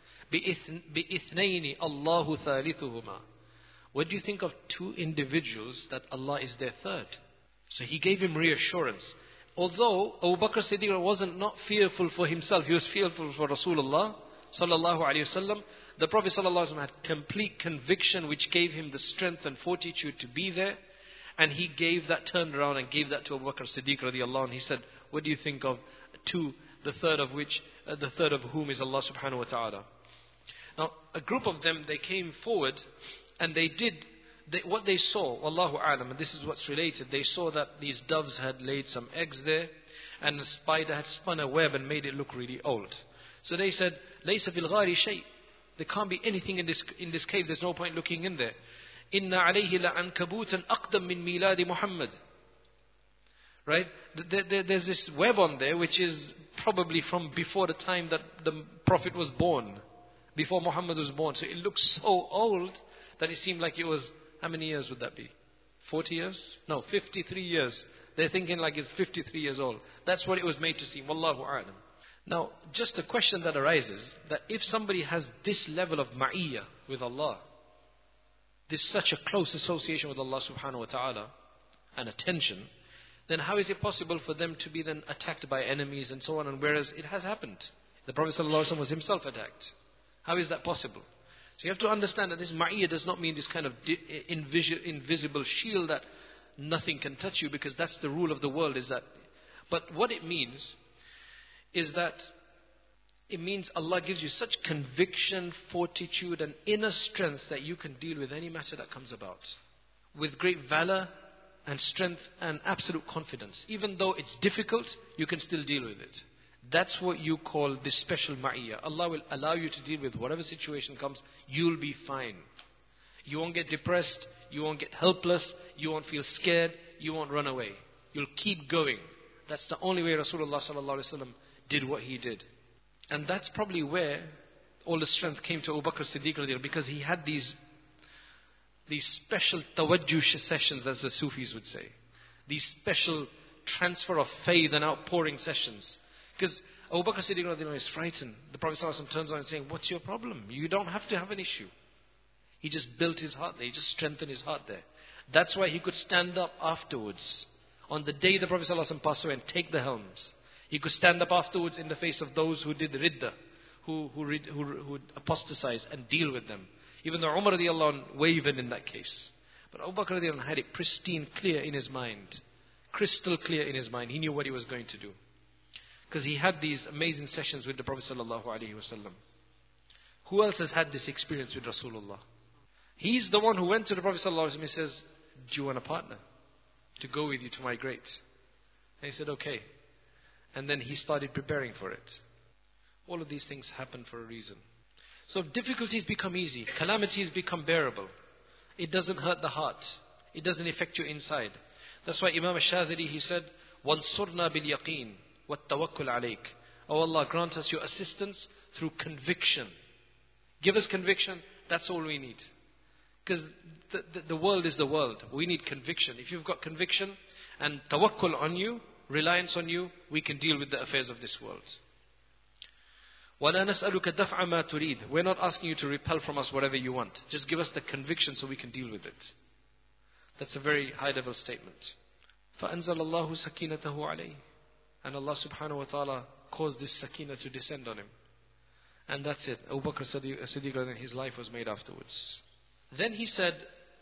بإثنين الله ثالثهما. What do you think of two individuals that Allah is their third? So he gave him reassurance. Although Abu Bakr as-Siddiq wasn't not fearful for himself, he was fearful for Rasulullah sallallahu alayhi wasallam. The Prophet sallallahu alayhi wasallam had complete conviction, which gave him the strength and fortitude to be there. And he gave that, turned around and gave that to Abu Bakr as-Siddiq radiallahu anhu. He said, what do you think of two, the third of whom is Allah subhanahu wa ta'ala? Now, a group of them, they came forward and what they saw, Wallahu a'lam, and this is what's related, they saw that these doves had laid some eggs there, and the spider had spun a web and made it look really old. So they said, لَيْسَ فِي الْغَارِ شَيْءٍ. There can't be anything in this cave, there's no point looking in there. إِنَّ عَلَيْهِ لَعَنْكَبُوتًا أَقْدَمْ مِنْ مِيلَادِ مُحَمَّدٍ. Right? There's this web on there which is probably from before the time that the Prophet was born. before Muhammad was born. So it looks so old that it seemed like it was, how many years would that be? 40 years? No, 53 years. They're thinking like it's 53 years old. That's what it was made to seem. Wallahu a'lam. Now, just a question that arises, that if somebody has this level of ma'iyyah with Allah, this such a close association with Allah subhanahu wa ta'ala, and attention, then how is it possible for them to be then attacked by enemies and so on, and whereas it has happened? The Prophet ﷺ was himself attacked. How is that possible? So you have to understand that this ma'iyyah does not mean this kind of invisible shield that nothing can touch you, because that's the rule of the world, is that. But what it means is that it means Allah gives you such conviction, fortitude and inner strength that you can deal with any matter that comes about with great valor and strength and absolute confidence. Even though it's difficult, you can still deal with it. That's what you call this special ma'iyyah. Allah will allow you to deal with whatever situation comes. You'll be fine. You won't get depressed. You won't get helpless. You won't feel scared. You won't run away. You'll keep going. That's the only way Rasulullah sallallahu alaihi wasallam did what he did. And that's probably where all the strength came to Abu Bakr Siddiq radiallahu anhu, because he had these special tawajjuh sessions, as the Sufis would say. These special transfer of faith and outpouring sessions. Because Abu Bakr Siddiq radiallahu anhu is frightened. The Prophet sallallahu alaihi wasallam turns on and saying, what's your problem? You don't have to have an issue. He just built his heart there. He just strengthened his heart there. That's why he could stand up afterwards. On the day the Prophet sallallahu alaihi wasallam passed away, and take the helms. He could stand up afterwards in the face of those who did ridda, who apostatized, and deal with them. Even though Umar radiallahu anh wavered in that case. But Abu Bakr radiallahu anh had it pristine, clear in his mind. Crystal clear in his mind. He knew what he was going to do. Because he had these amazing sessions with the Prophet sallallahu alaihi wasallam. Who else has had this experience with Rasulullah? He's the one who went to the Prophet sallallahu alaihi wasallam and says, do you want a partner to go with you to migrate? And he said, okay. And then he started preparing for it. All of these things happen for a reason. So difficulties become easy. Calamities become bearable. It doesn't hurt the heart. It doesn't affect you inside. That's why Imam al-Shadhili, he said, وَانْصُرْنَا بِالْيَقِينِ وَالتَّوَكُّلْ عَلَيْكَ. Oh Allah, grant us your assistance through conviction. Give us conviction. That's all we need. Because the world is the world. We need conviction. If you've got conviction and tawakkul on you, reliance on you, we can deal with the affairs of this world. وَلَا نَسْأَلُكَ دَفْعَ مَا تُرِيد. We're not asking you to repel from us whatever you want. Just give us the conviction so we can deal with it. That's a very high level statement. فَأَنزَلَ اللَّهُ سَكِينَتَهُ عَلَيْهِ. And Allah subhanahu wa ta'ala caused this sakina to descend on him. And that's it. Abu Bakr Siddiq, his life was made afterwards. Then he said,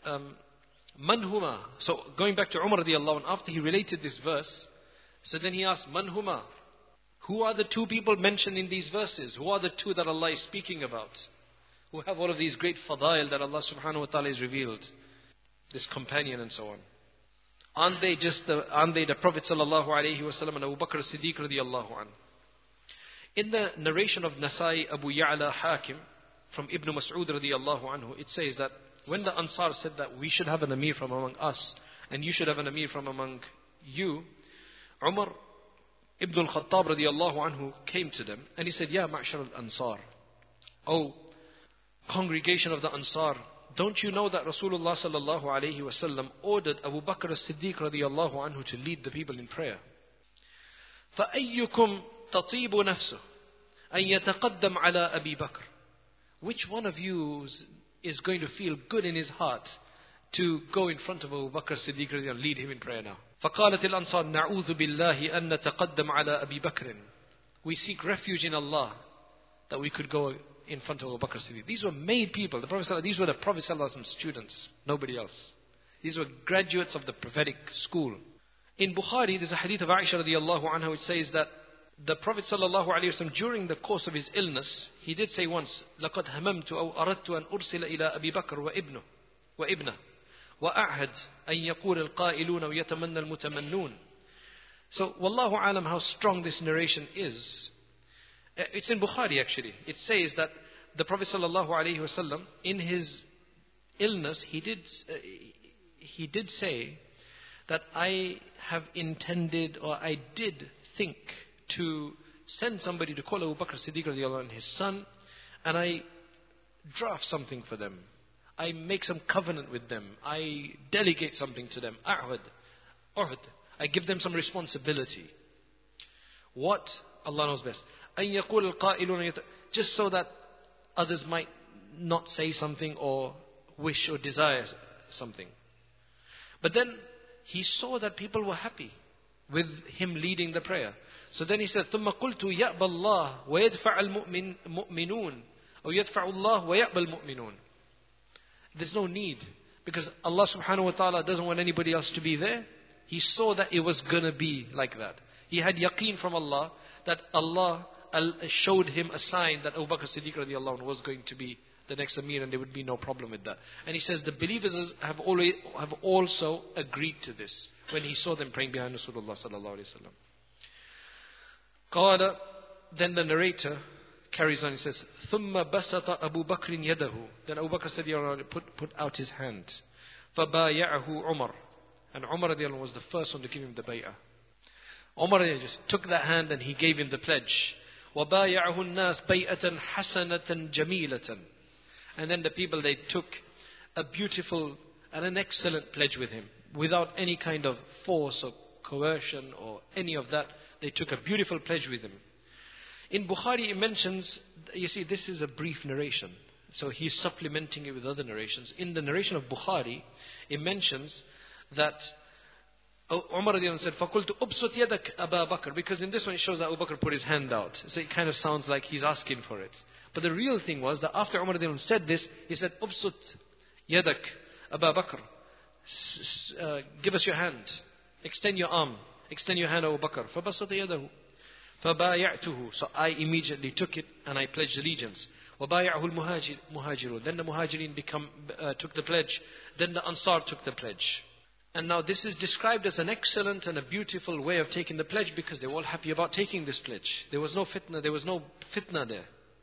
Man huma. So going back to Umar radiallahu anh, after he related this verse, so then he asked, Man huma. Who are the two people mentioned in these verses? Who are the two that Allah is speaking about? Who have all of these great fadail that Allah subhanahu wa ta'ala has revealed? This companion and so on. Aren't they the Prophet sallallahu alaihi wasallam and Abu Bakr Siddiq radiallahu anh? In the narration of Nasai Abu Ya'la Hakim from Ibn Mas'ud radiallahu anhu, it says that when the Ansar said that we should have an Amir from among us and you should have an Amir from among you, Umar Ibn al-Khattab radiallahu anhu came to them and he said, Ya ma'shar al-Ansar, O congregation of the Ansar, don't you know that Rasulullah sallallahu alayhi wasallam ordered Abu Bakr as-Siddiq radiallahu anhu to lead the people in prayer? فَأَيُّكُمْ تَطِيبُ نَفْسُهُ أَن يَتَقَدَّمْ عَلَى أَبِي بَكْرٍ. Which one of you is going to feel good in his heart to go in front of Abu Bakr as-Siddiq radiallahu anhu, lead him in prayer now? فَقَالَتِ الْأَنصَارِ نَعُوذُ بِاللَّهِ أَن نَتَقَدَّمْ عَلَى أَبِي بَكْرٍ. We seek refuge in Allah that we could go in front of Abu Bakr as-Siddiq. These were made people. These were the Prophet ﷺ students, nobody else. These were graduates of the prophetic school. In Bukhari, there's a hadith of Aisha radiallahu anha which says that the Prophet ﷺ, during the course of his illness, he did say once, لَقَدْ هَمَمْتُ أَوْ أَرَدْتُ أَنْ أُرْسِلَ إِلَى أَبِي بَكْرٍ وَإِبْنَهُ وَأَعْهَدْ أَنْ يَقُولَ الْقَائِلُونَ وَيَتَمَنَّى الْمُتَمَنُّونَ. So, Wallahu alam, how strong this narration is. It's in Bukhari actually. It says that the Prophet ﷺ, in his illness, he did say that I have intended, or I did think to send somebody to call Abu Bakr Siddiq radiallahu anh, his son, and I draft something for them. I make some covenant with them. I delegate something to them. Uhud. I give them some responsibility. What? Allah knows best. أَن يَقُولَ الْقَائِلُونَ Just so that others might not say something or wish or desire something. But then he saw that people were happy with him leading the prayer. So then he said, ثُمَّ قُلْتُ يَأْبَى اللَّهُ وَيَدْفَعَ الْمُؤْمِنُونَ أو يَدْفَعُ اللَّهُ وَيَأْبَى الْمُؤْمِنُونَ. There's no need, because Allah subhanahu wa ta'ala doesn't want anybody else to be there. He saw that it was going to be like that. He had yaqeen from Allah that Allah showed him a sign that Abu Bakr Siddiq radiallahu anhu was going to be the next Amir, and there would be no problem with that. And he says the believers have also agreed to this when he saw them praying behind Rasulullah sallallahu alaihi wasallam. قال, then the narrator carries on, he says, ثُمَّ بَسَطَ أَبُو بَكْرٍ يَدَهُ. Then Abu Bakr Siddiq put out his hand. فَبَايَعَهُ عُمَرٍ. And Umar radiallahu anhu was the first one to give him the bay'ah. Umar just took that hand and he gave him the pledge. وَبَايَعَهُ النَّاسِ بَيْئَةً حَسَنَةً جَمِيلَةً. And then the people, they took a beautiful and an excellent pledge with him, without any kind of force or coercion or any of that. They took a beautiful pledge with him. In Bukhari it mentions, you see, this is a brief narration, so he's supplementing it with other narrations. In the narration of Bukhari, it mentions that Umar said, فَقُلْتُ أُبْسُتْ يَدَكَ أَبَا بَكْرٍ. Because in this one it shows that Abu Bakr put his hand out. So it kind of sounds like he's asking for it. But the real thing was that after Umar said this, he said, أُبْسُتْ يَدَكَ أَبَا بَكْرٍ. Give us your hand. Extend your arm. Extend your hand, Abu Bakr. فَبَسَطَ يَدَهُ فَبَايَعْتُهُ. So I immediately took it and I pledged allegiance. وَبَايَعْهُ الْمُهَاجِرُونَ. Then the Muhajirin took the pledge. Then the Ansar took the pledge. And now this is described as an excellent and a beautiful way of taking the pledge, because they were all happy about taking this pledge. There was no fitna there.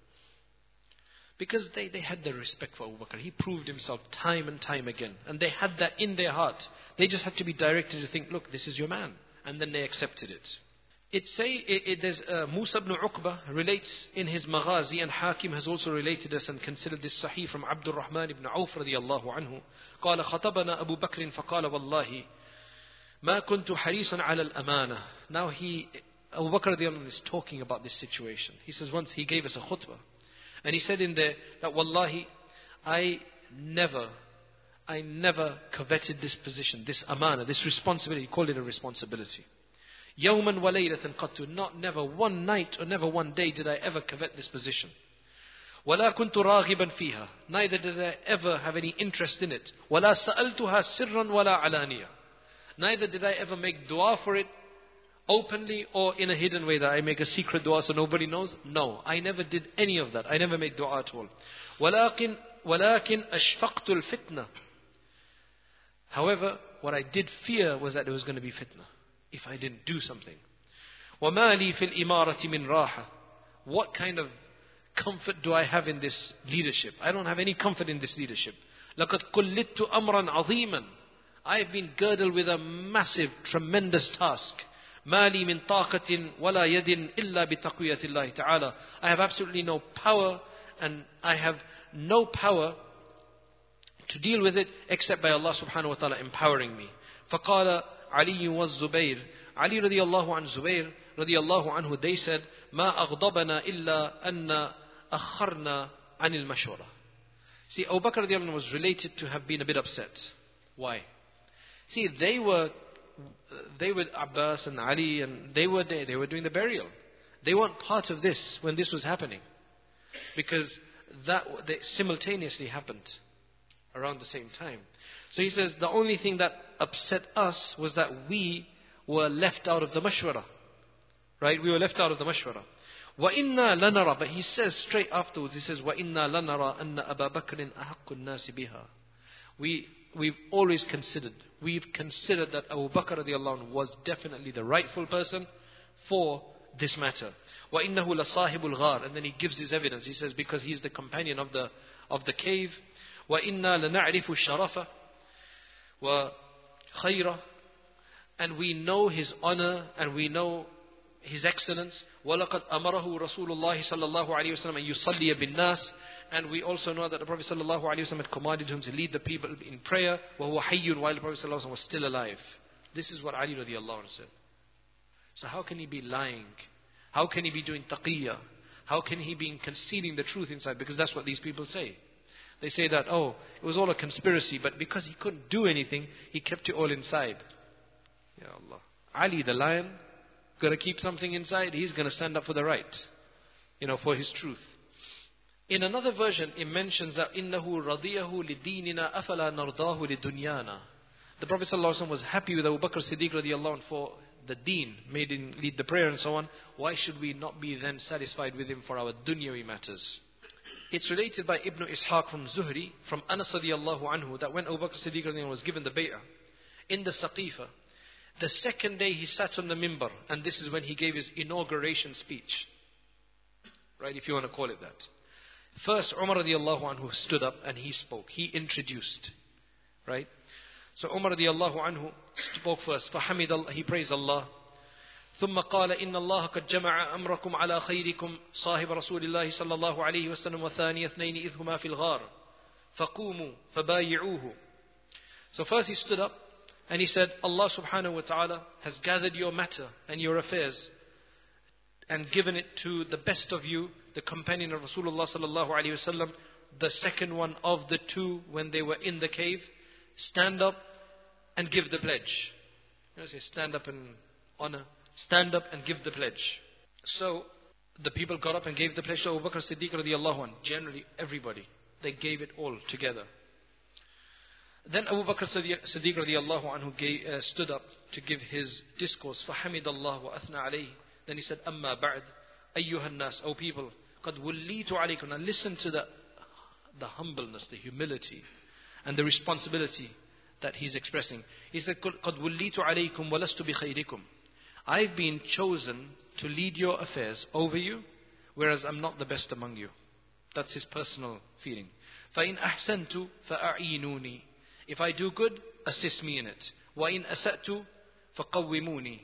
Because they had the respect for Abu Bakr. He proved himself time and time again. And they had that in their heart. They just had to be directed to think, look, this is your man. And then they accepted it. There's Musa ibn Uqba relates in his Maghazi, and Hakim has also related this and considered this Sahih from Abdul Rahman ibn Auf radiyallahu anhu. قال خطبنا أبو بكر فقال والله ما كنت حريصا على الأمانة. Now Abu Bakr radiyallahu anhu is talking about this situation. He says once he gave us a khutbah, and he said in there that wallahi, I never coveted this position, this amana, this responsibility. He called it a responsibility. يوما وليلة قط. Never one night or never one day did I ever covet this position. ولا كنت راغبا فيها. Neither did I ever have any interest in it. ولا سألتها سرا ولا علانية. Neither did I ever make dua for it openly or in a hidden way, that I make a secret dua so nobody knows. No, I never did any of that. I never made dua at all. ولكن أشفقت الفتنة. However, what I did fear was that there was going to be fitna if I didn't do something. وَمَا لِي فِي الْإِمَارَةِ مِنْ رَاحَةٍ. What kind of comfort do I have in this leadership? I don't have any comfort in this leadership. لَقَدْ قُلِّدْتُ أَمْرًا عَظِيمًا. I've been girdled with a massive, tremendous task. مَا لِي مِنْ طَاقَةٍ وَلَا يَدٍ إِلَّا بِتَقْوِيَةِ اللَّهِ تَعَالَى. I have absolutely no power, and I have no power to deal with it except by Allah subhanahu wa ta'ala empowering me. فَقَالَ علي والزبير. Ali radiallahu anhu, Zubair radiallahu anhu, they said, ما أغضبنا إلا أن أخرنا عن المشورة. See, Abu Bakr radiallahu anhu was related to have been a bit upset. Why? See, they were Abbas and Ali, and they were there. They were doing the burial. They weren't part of this when this was happening, because that simultaneously happened around the same time. So he says the only thing that upset us was that we were left out of the mashwara. Right? We were left out of the mashwara. وَإِنَّا لَنَرَى. But he says straight afterwards, he says, وَإِنَّا لَنَرَى أَنَّ أَبَا بَكْرٍ أَحَقُّ النَّاسِ بِهَا. We've always considered that Abu Bakr radiallahu anhu was definitely the rightful person for this matter. وَإِنَّهُ لَصَاحِبُ الْغَارِ. And then he gives his evidence. He says because he's the companion of the cave. وَإِنَّا لَنَعْرِفُ الشَّرَفَ وَخَيْرَ. And we know his honor and we know His Excellence, وَلَقَدْ أَمَرَهُ رَسُولُ اللَّهِ صَلَّى اللَّهُ عَلَيْهِ وسلم أن يصلي بالناس. And we also know that the Prophet صلى الله عليه وسلم had commanded him to lead the people in prayer وهو حي, while the Prophet صلى الله عليه وسلم was still alive. This is what Ali radiallahu anhu said. So how can he be lying? How can he be doing taqiyya? How can he be concealing the truth inside? Because that's what these people say. They say that, oh, it was all a conspiracy, but because he couldn't do anything, he kept it all inside. Ya Allah. Ali the lion, got to keep something inside, he's going to stand up for the right, for his truth. In another version, it mentions that إِنَّهُ رَضِيَهُ لِدِينِنَا أَفَلَا نَرْضَاهُ لِدُنْيَانَا. The Prophet ﷺ was happy with Abu Bakr Siddiq radiallahu anh for the deen, made him lead the prayer and so on. Why should we not be then satisfied with him for our dunyawi matters? It's related by Ibn Ishaq from Zuhri, from Anas radiallahu anhu, that when Abu Bakr Siddiq radiallahu anh was given the bay'ah in the Saqifa, the second day he sat on the mimbar, and this is when he gave his inauguration speech. Right, if you want to call it that. First, Umar radiallahu anhu stood up and he spoke. He introduced. Right? So Umar radiallahu anhu spoke first. فَحَمِدَ اللَّهِ, he praised Allah. ثم قال إن الله قد جمع أمركم على خيركم صاحب رسول الله صلى الله عليه وسلم وثاني اثنين إذ هما في الغار فقوموا فبايعوه. So first he stood up and he said, Allah subhanahu wa ta'ala has gathered your matter and your affairs and given it to the best of you, the companion of Rasulullah sallallahu alayhi wasallam, the second one of the two when they were in the cave. Stand up and give the pledge. Say stand up and honor. Stand up and give the pledge. So the people got up and gave the pledge to Abu Bakr Siddiq radiallahu anh. Generally everybody, they gave it all together. Then Abu Bakr Siddiq radiallahu anhu stood up to give his discourse. فَحَمِدَ اللَّهُ وَأَثْنَى عَلَيْهِ. Then he said, أَمَّا بَعْدْ أَيُّهَا النَّاسِ, O people, قَدْ وُلِّيتُ عَلَيْكُمْ. Now listen to the humbleness, the humility and the responsibility that he's expressing. He said, قَدْ وُلِّيتُ عَلَيْكُمْ وَلَسْتُ بِخَيْرِكُمْ. I've been chosen to lead your affairs over you, whereas I'm not the best among you. That's his personal feeling. فَإِنْ أَحْسَنْتُ فَأَعِينُونِي. If I do good, assist me in it. وَإِنْ أَسَأْتُ فَقَوِّمُونِي.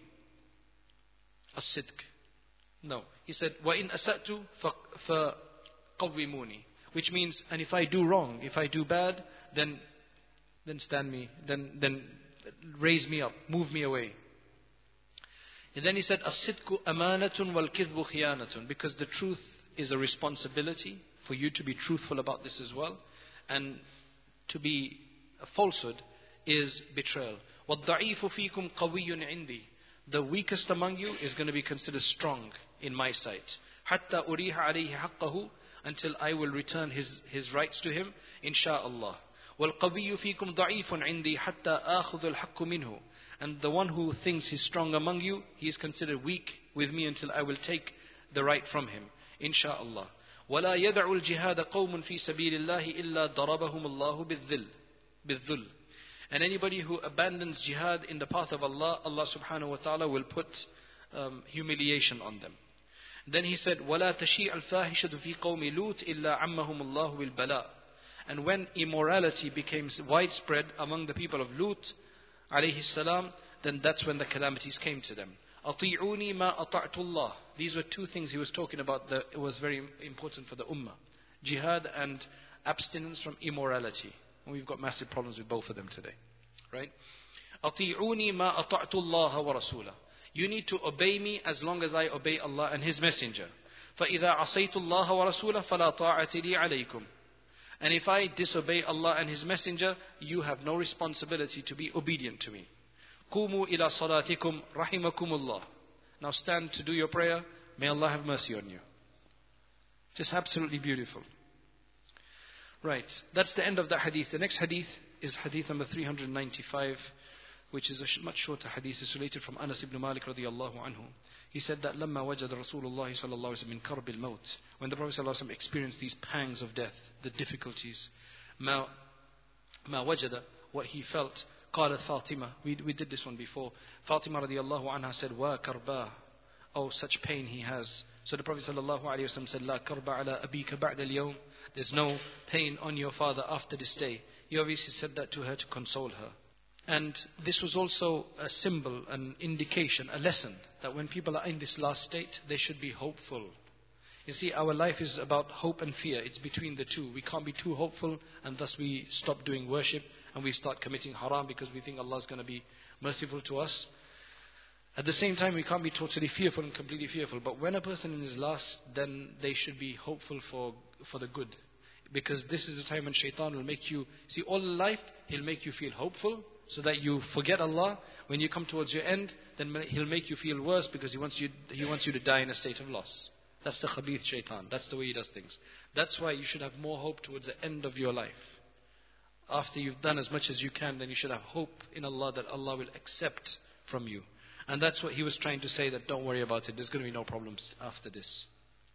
الصدق. No. He said, وَإِنْ أَسَأْتُ فَقَوِّمُونِي. Which means, and if I do wrong, if I do bad, then stand me, then raise me up, move me away. And then he said, الصدق أمانة والكذب خيانة. Because the truth is a responsibility for you to be truthful about this as well. And to be a falsehood is betrayal. وَالضَّعِيفُ فِيكُمْ قَوِيٌّ عِنْدِي. The weakest among you is going to be considered strong in my sight. حَتَّى أُرِيحَ عَلَيْهِ حَقَّهُ. Until I will return his rights to him, insha'Allah. وَالْقَوِيُّ فِيكُمْ ضَعِيفٌ عِنْدِي حَتَّى آخُذُ الْحَقُّ مِنْهُ. And the one who thinks he's strong among you, he is considered weak with me until I will take the right from him, insha'Allah. وَلَا يَدَعُ الْجِهَادَ قَوْمٌ فِي سَبِيلِ اللَّهِ إِلَّا ضَرَبَهُمُ اللَّهُ بِالذُّلِّ. And anybody who abandons jihad in the path of Allah, Allah subhanahu wa ta'ala will put humiliation on them. Then he said, وَلَا تَشِيعَ الْفَاحِشَةُ فِي قَوْمِ لُوتٍ إِلَّا عَمَّهُمُ اللَّهُ بِالْبَلَاءِ. And when immorality became widespread among the people of Lut, alayhi salam, then that's when the calamities came to them. أَطِيعُونِي مَا أَطَعْتُ اللَّهِ. These were two things he was talking about that it was very important for the ummah. Jihad and abstinence from immorality. And we've got massive problems with both of them today. Right? أَطِيعُونِي مَا أَطَعْتُ اللَّهَ وَرَسُولَهُ. You need to obey me as long as I obey Allah and His Messenger. فَإِذَا عَصَيْتُ اللَّهَ وَرَسُولَهُ فَلَا طَاعَةَ لِي عَلَيْكُمْ. And if I disobey Allah and His Messenger, you have no responsibility to be obedient to me. قُومُوا إِلَى صَلَاتِكُمْ رَحِمَكُمُ اللَّهُ. Now stand to do your prayer. May Allah have mercy on you. Just absolutely beautiful. Right. That's the end of that hadith. The next hadith is hadith number 395, which is a much shorter hadith. It's related from Anas ibn Malik radiyallahu anhu. He said that لما وجد رسول الله صلى الله عليه وسلم من كرب الموت. When the Prophet صلى الله عليه وسلم experienced these pangs of death, the difficulties, ما وجد, what he felt, قالت فاطمة. We did this one before. Fatima radiyallahu anha said, wa karba. Oh, such pain he has. So the Prophet sallallahu alaihi wasallam said, لا كرب على أبيك بعد اليوم. There's no pain on your father after this day. He obviously said that to her to console her. And this was also a symbol, an indication, a lesson that when people are in this last state, they should be hopeful. You see, our life is about hope and fear. It's between the two. We can't be too hopeful, and thus we stop doing worship and we start committing haram because we think Allah is going to be merciful to us. At the same time, we can't be totally fearful and completely fearful. But when a person is last, then they should be hopeful for the good. Because this is the time when shaitan will make you, see, all life, he'll make you feel hopeful so that you forget Allah. When you come towards your end, then he'll make you feel worse because he wants you to die in a state of loss. That's the khabith shaitan. That's the way he does things. That's why you should have more hope towards the end of your life. After you've done as much as you can, then you should have hope in Allah that Allah will accept from you. And that's what he was trying to say, that don't worry about it. There's going to be no problems after this.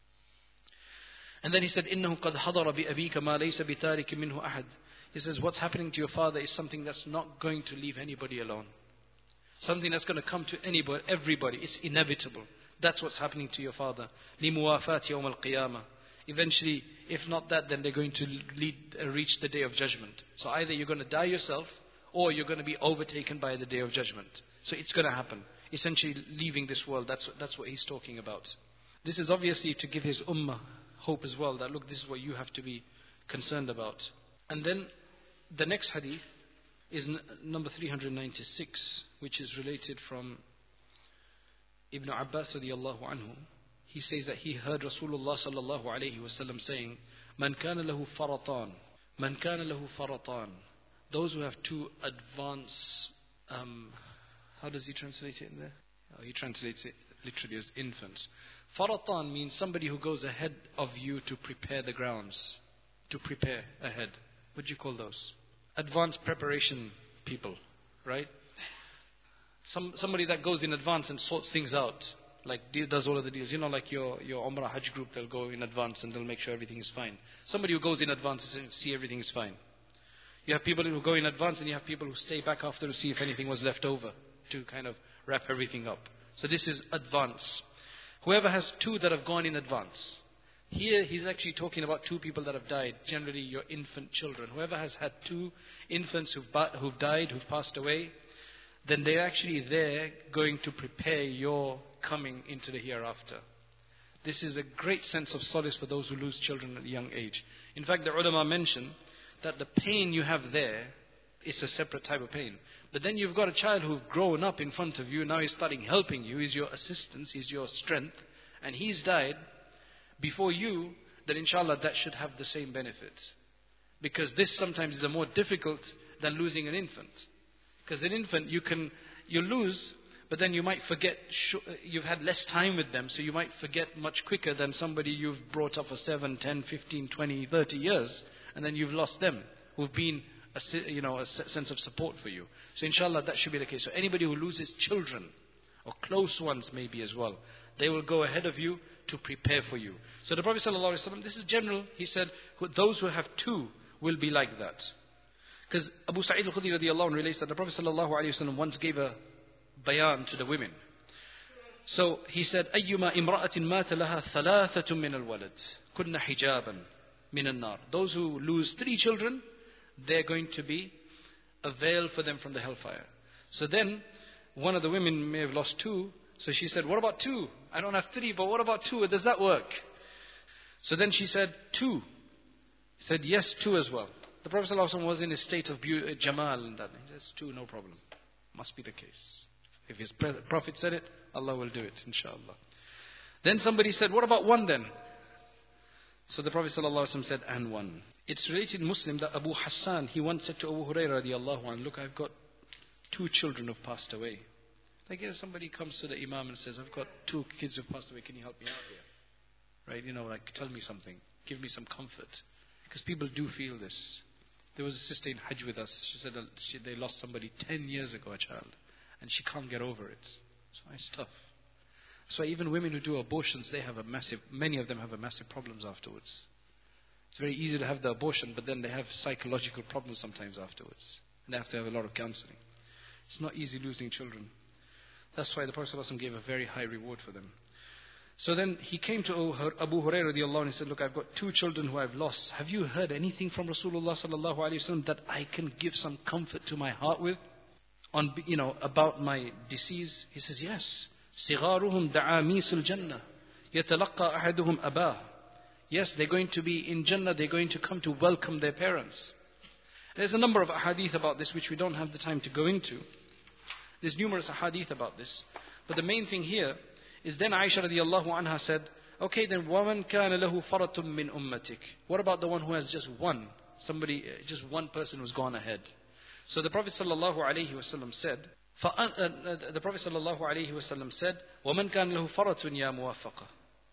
And then he said, إِنَّهُ قَدْ حَضَرَ بِأَبِيكَ مَا لَيْسَ بِتَارِكٍ مِّنْهُ أَحَدٍ. He says, what's happening to your father is something that's not going to leave anybody alone. Something that's going to come to anybody, everybody. It's inevitable. That's what's happening to your father. لِمُوَافَاتِ يَوْمَ الْقِيَامَةِ. Eventually, if not that, then they're going to reach the day of judgment. So either you're going to die yourself, or you're going to be overtaken by the day of judgment. So it's going to happen. Essentially leaving this world, that's what he's talking about. This is obviously to give his ummah hope as well, that look, this is what you have to be concerned about. And then the next hadith is number 396, which is related from Ibn Abbas radiyallahu anhu. He says that he heard Rasulullah sallallahu alayhi wasallam saying, Man kana lahu faratan. Man kana lahu faratan. Those who have two advanced, how does he translate it in there? Oh, he translates it literally as infants. Faratan means somebody who goes ahead of you to prepare the grounds. To prepare ahead. What do you call those? Advanced preparation people, right? Somebody that goes in advance and sorts things out. Like does all of the deals. You know, like your Umrah Hajj group, they'll go in advance and they'll make sure everything is fine. Somebody who goes in advance and see everything is fine. You have people who go in advance and you have people who stay back after to see if anything was left over, to kind of wrap everything up. So this is advance. Whoever has two that have gone in advance. Here he's actually talking about two people that have died. Generally your infant children. Whoever has had two infants who've died, who've passed away, then they're actually there going to prepare your coming into the hereafter. This is a great sense of solace for those who lose children at a young age. In fact, the ulama mention that the pain you have there is a separate type of pain. But then you've got a child who's grown up in front of you, now he's starting helping you, he's your assistance, he's your strength, and he's died before you, then inshallah that should have the same benefits. Because this sometimes is more difficult than losing an infant. Because an infant you lose, but then you might forget, you've had less time with them, so you might forget much quicker than somebody you've brought up for 7, 10, 15, 20, 30 years, and then you've lost them, who've been a sense of support for you. So inshallah that should be the case. So anybody who loses children, or close ones maybe as well, they will go ahead of you to prepare for you. So the Prophet ﷺ, this is general, he said, those who have two will be like that. Because Abu Sa'id al-Khudri radiallahu anhu relates that the Prophet ﷺ once gave a bayan to the women. So he said, أَيُّمَا إِمْرَأَةٍ مَاتَ لَهَا ثَلَاثَةٌ مِنَ الْوَلَدِ كُنَّ حِجَابًا مِنَ النَّارِ. Those who lose 3 children, they're going to be a veil for them from the hellfire. So then, one of the women may have lost 2, so she said, what about 2? I don't have 3, but what about 2? Does that work? So then she said, 2. He said, yes, 2 as well. The Prophet ﷺ was in a state of beauty, jamal, and that. He says, 2, no problem. Must be the case. If his Prophet said it, Allah will do it, inshallah. Then somebody said, what about 1 then? So the Prophet ﷺ said, and 1. It's related in Muslim that Abu Hassan, he once said to Abu Hurairah radiallahu anhu, look, I've got 2 children who've passed away. Like if somebody comes to the Imam and says, I've got 2 kids who've passed away, can you help me out here? Right, like tell me something, give me some comfort. Because people do feel this. There was a sister in Hajj with us, she said they lost somebody 10 years ago, a child, and she can't get over it. So it's tough. So even women who do abortions, many of them have a massive problems afterwards. It's very easy to have the abortion, but then they have psychological problems sometimes afterwards. And they have to have a lot of counseling. It's not easy losing children. That's why the Prophet ﷺ gave a very high reward for them. So then he came to Abu Hurairah radiallahu anhu and he said, look, I've got 2 children who I've lost. Have you heard anything from Rasulullah sallallahu alayhi wa sallam that I can give some comfort to my heart with? about my decease? He says, yes. صِغَارُهُمْ دَعَامِيسُ الْجَنَّةِ يَتَلَقَّى أَحَدُهُمْ أَبَاهُ. Yes, they're going to be in Jannah, they're going to come to welcome their parents. There's a number of ahadith about this which we don't have the time to go into. There's numerous ahadith about this. But the main thing here is then Aisha radiallahu anha said, okay, then وَمَنْ كَانَ لَهُ فَرَةٌ مِّنْ أُمَّتِكَ. What about the one who has just one? Just one person who's gone ahead. So the Prophet sallallahu alaihi wasallam said, وَمَنْ كَانَ لَهُ فَرَةٌ يَا مُوَفَّقَ.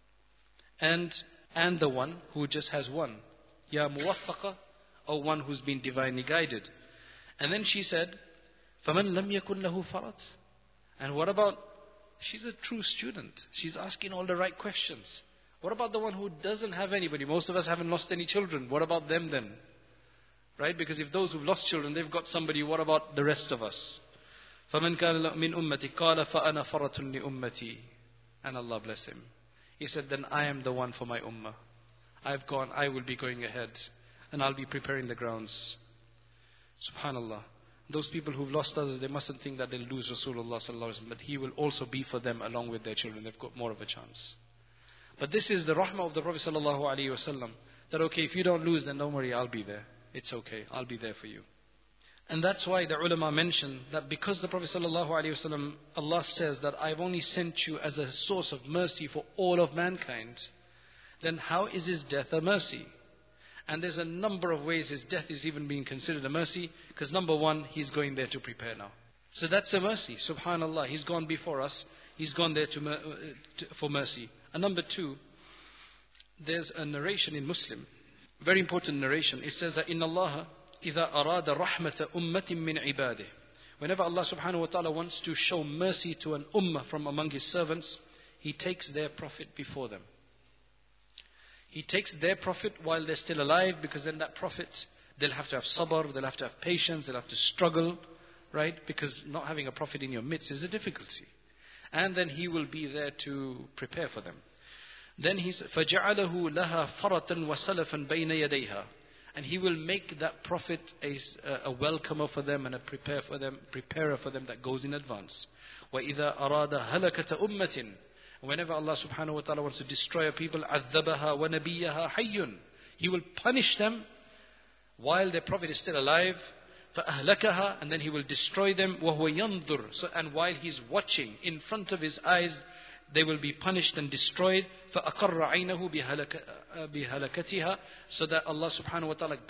And the one who just has one. Ya muwaffaqa, or one who's been divinely guided. And then she said, فَمَنْ لَمْ يَكُنْ لَهُ فَرَةٌ. And what about, she's a true student. She's asking all the right questions. What about the one who doesn't have anybody? Most of us haven't lost any children. What about them then? Right? Because if those who've lost children, they've got somebody, what about the rest of us? فَمَنْ كَانَ مِنْ أُمَّتِي قَالَ فَأَنَا فَرَةٌ لِأُمَّتِي. And Allah bless him. He said, then I am the one for my ummah. I will be going ahead. And I'll be preparing the grounds. Subhanallah. Those people who've lost others, they mustn't think that they'll lose Rasulullah sallallahu alaihi wasallam. But he will also be for them along with their children. They've got more of a chance. But this is the rahmah of the Prophet sallallahu alaihi wasallam. That okay, if you don't lose, then don't worry, I'll be there. It's okay, I'll be there for you. And that's why the ulama mention that because the Prophet ﷺ, Allah says that I've only sent you as a source of mercy for all of mankind, then how is his death a mercy? And there's a number of ways his death is even being considered a mercy, because number one, he's going there to prepare now. So that's a mercy, subhanallah. He's gone before us, he's gone there for mercy. And number two, there's a narration in Muslim, very important narration. It says that, Inna Allah إذا أراد رحمة أمة من عباده. Whenever Allah subhanahu wa ta'ala wants to show mercy to an ummah from among his servants, He takes their prophet before them. He takes their prophet while they're still alive, because then that prophet, they'll have to have sabr, they'll have to have patience, they'll have to struggle, right? Because not having a prophet in your midst is a difficulty. And then he will be there to prepare for them. Then he said, فَجَعَلَهُ لَهَا فَرَةً وَسَلَفًا بَيْنَ يَدَيْهَا. And he will make that prophet a welcomer for them and a preparer for them that goes in advance. وَإِذَا أَرَادَ هَلَكَةَ أُمَّةٍ. Whenever Allah subhanahu wa ta'ala wants to destroy a people, عَذَّبَهَا وَنَبِيَّهَا حَيٌّ. He will punish them while their prophet is still alive. فَأَهْلَكَهَا. And then he will destroy them. وَهُوَ يَنْظُرُ. And while he's watching, in front of his eyes, they will be punished and destroyed. فَأَقَرَّ عَيْنَهُ بِهَلَكَتِهَا. So that Allah subhanahu wa ta'ala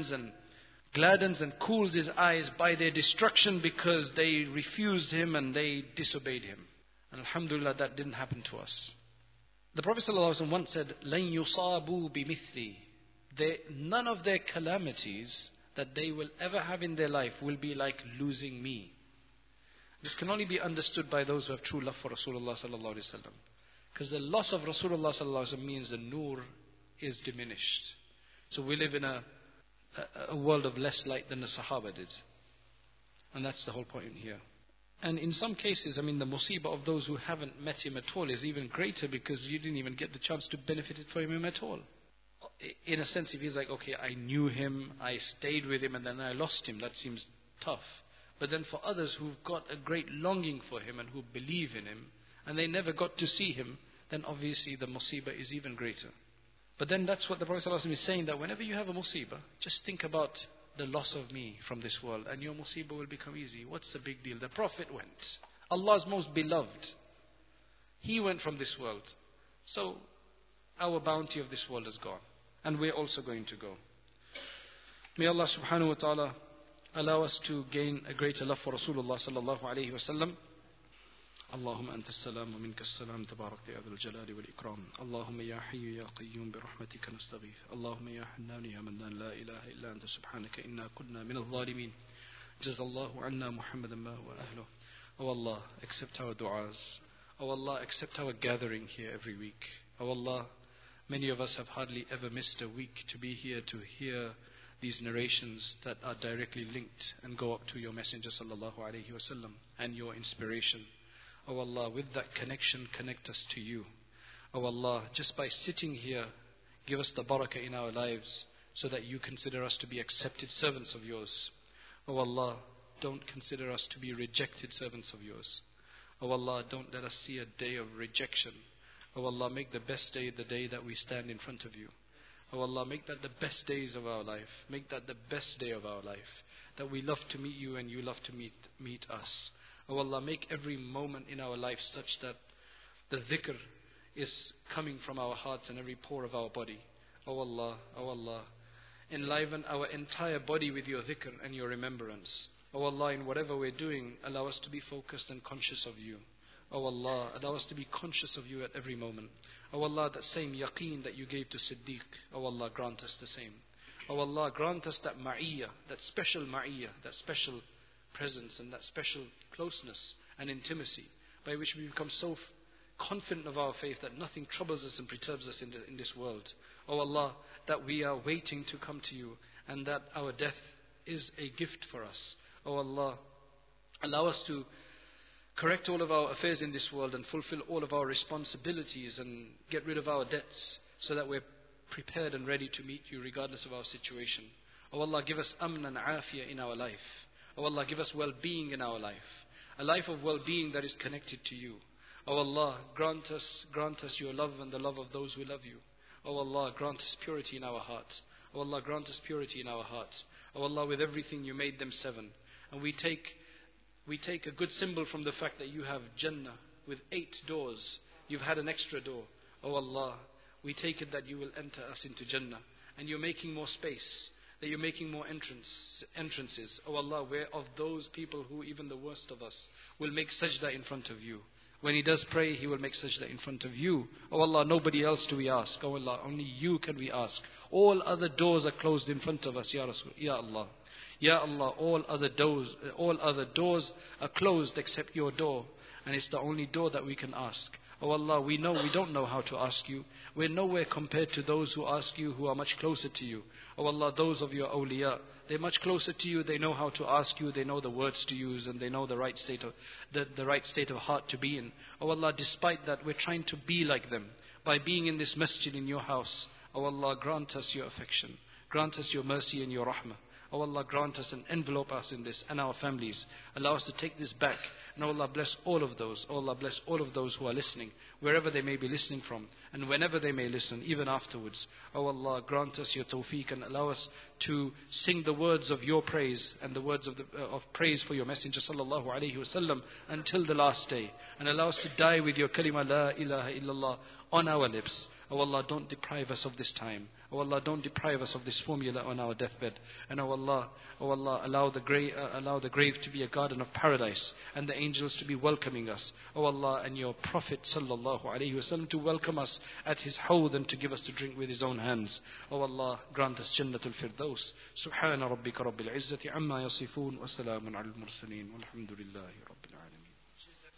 gladdens and cools his eyes by their destruction, because they refused him and they disobeyed him. And alhamdulillah, that didn't happen to us. The Prophet ﷺ once said, لَن يُصَابُوا بِمِثْلِي. None of their calamities that they will ever have in their life will be like losing me. This can only be understood by those who have true love for Rasulullah sallallahu alaihi wasallam. Because the loss of Rasulullah sallallahu alaihi wasallam means the nur is diminished. So we live in a world of less light than the Sahaba did. And that's the whole point here. And in some cases, the musibah of those who haven't met him at all is even greater, because you didn't even get the chance to benefit from him at all. In a sense, if he's like, okay, I knew him, I stayed with him, and then I lost him, that seems tough. But then for others who've got a great longing for him and who believe in him, and they never got to see him, then obviously the musibah is even greater. But then that's what the Prophet ﷺ is saying, that whenever you have a musibah, just think about the loss of me from this world, and your musibah will become easy. What's the big deal? The Prophet went. Allah's most beloved. He went from this world. So our bounty of this world is gone. And we're also going to go. May Allah subhanahu wa ta'ala allow us to gain a greater love for Rasulullah sallallahu alayhi wa sallam. اللهم أنت السلام ومنك السلام تبارك يا ذا الجلال والإكرام اللهم يا حي يا قيوم برحمتك نستغيث اللهم يا حنان يا منان لا إله إلا أنت سبحانك إنا كنا من الظالمين جزا الله عنا محمدا ما هو أهله. Oh Allah, accept our du'as. Oh Allah, accept our gathering here every week. Oh Allah, many of us have hardly ever missed a week to be here to hear these narrations that are directly linked and go up to your Messenger sallallahu alayhi wasallam and your inspiration. Oh Allah, with that connection, connect us to you. Oh Allah, just by sitting here, give us the barakah in our lives, so that you consider us to be accepted servants of yours. Oh Allah, don't consider us to be rejected servants of yours. O Allah, don't let us see a day of rejection. O Allah, make the best day the day that we stand in front of you. O Allah, make that the best days of our life. Make that the best day of our life. That we love to meet you and you love to meet us. O Allah, make every moment in our life such that the dhikr is coming from our hearts and every pore of our body. O Allah, enliven our entire body with your dhikr and your remembrance. O Allah, in whatever we're doing, allow us to be focused and conscious of you. O Allah, allow us to be conscious of you at every moment. O Allah, that same yaqeen that you gave to Siddiq, O Allah, grant us the same. O Allah, grant us that ma'iyyah, that special presence and that special closeness and intimacy by which we become so confident of our faith that nothing troubles us and perturbs us in this world. O Allah, that we are waiting to come to you and that our death is a gift for us. O Allah, allow us to correct all of our affairs in this world and fulfill all of our responsibilities and get rid of our debts so that we're prepared and ready to meet you regardless of our situation. O Allah, give us amn and afiyah in our life. O Allah, give us well-being in our life. A life of well-being that is connected to you. O Allah, grant us your love and the love of those who love you. O Allah, grant us purity in our hearts. O Allah, grant us purity in our hearts. O Allah, with everything you made them seven. And we take a good symbol from the fact that you have Jannah with 8 doors. You've had an extra door. O Allah, we take it that you will enter us into Jannah. And you're making more space. That you're making more entrances. O Allah, we're of those people who, even the worst of us, will make sajda in front of you. When he does pray, he will make sajda in front of you. O Allah, nobody else do we ask. O Allah, only you can we ask. All other doors are closed in front of us, Ya Rasul, Ya Allah. Ya Allah, all other doors are closed except your door. And it's the only door that we can ask. O Allah, we know we don't know how to ask you. We're nowhere compared to those who ask you who are much closer to you. O Allah, those of your awliya, they're much closer to you. They know how to ask you. They know the words to use and they know the right state of heart to be in. O Allah, despite that, we're trying to be like them by being in this masjid in your house. O Allah, grant us your affection. Grant us your mercy and your rahmah. O Allah, grant us and envelope us in this and our families. Allow us to take this back. And O Allah, bless all of those. O Allah, bless all of those who are listening, wherever they may be listening from, and whenever they may listen, even afterwards. O Allah, grant us your tawfiq and allow us to sing the words of your praise and the words of praise for your Messenger sallallahu alaihi wasallam until the last day. And allow us to die with your kalima la ilaha illallah on our lips. O Allah, don't deprive us of this time. O Allah, don't deprive us of this formula on our deathbed. And O Allah, allow the grave to be a garden of paradise and the angels to be welcoming us. O Allah, and your Prophet sallallahu alaihi wasallam to welcome us at his hawd and to give us to drink with his own hands. O Allah, grant us Jannatul Firdaus. Subhana rabbika rabbil izzati amma yasifun wa salamun alal mursaleen walhamdulillahi rabbil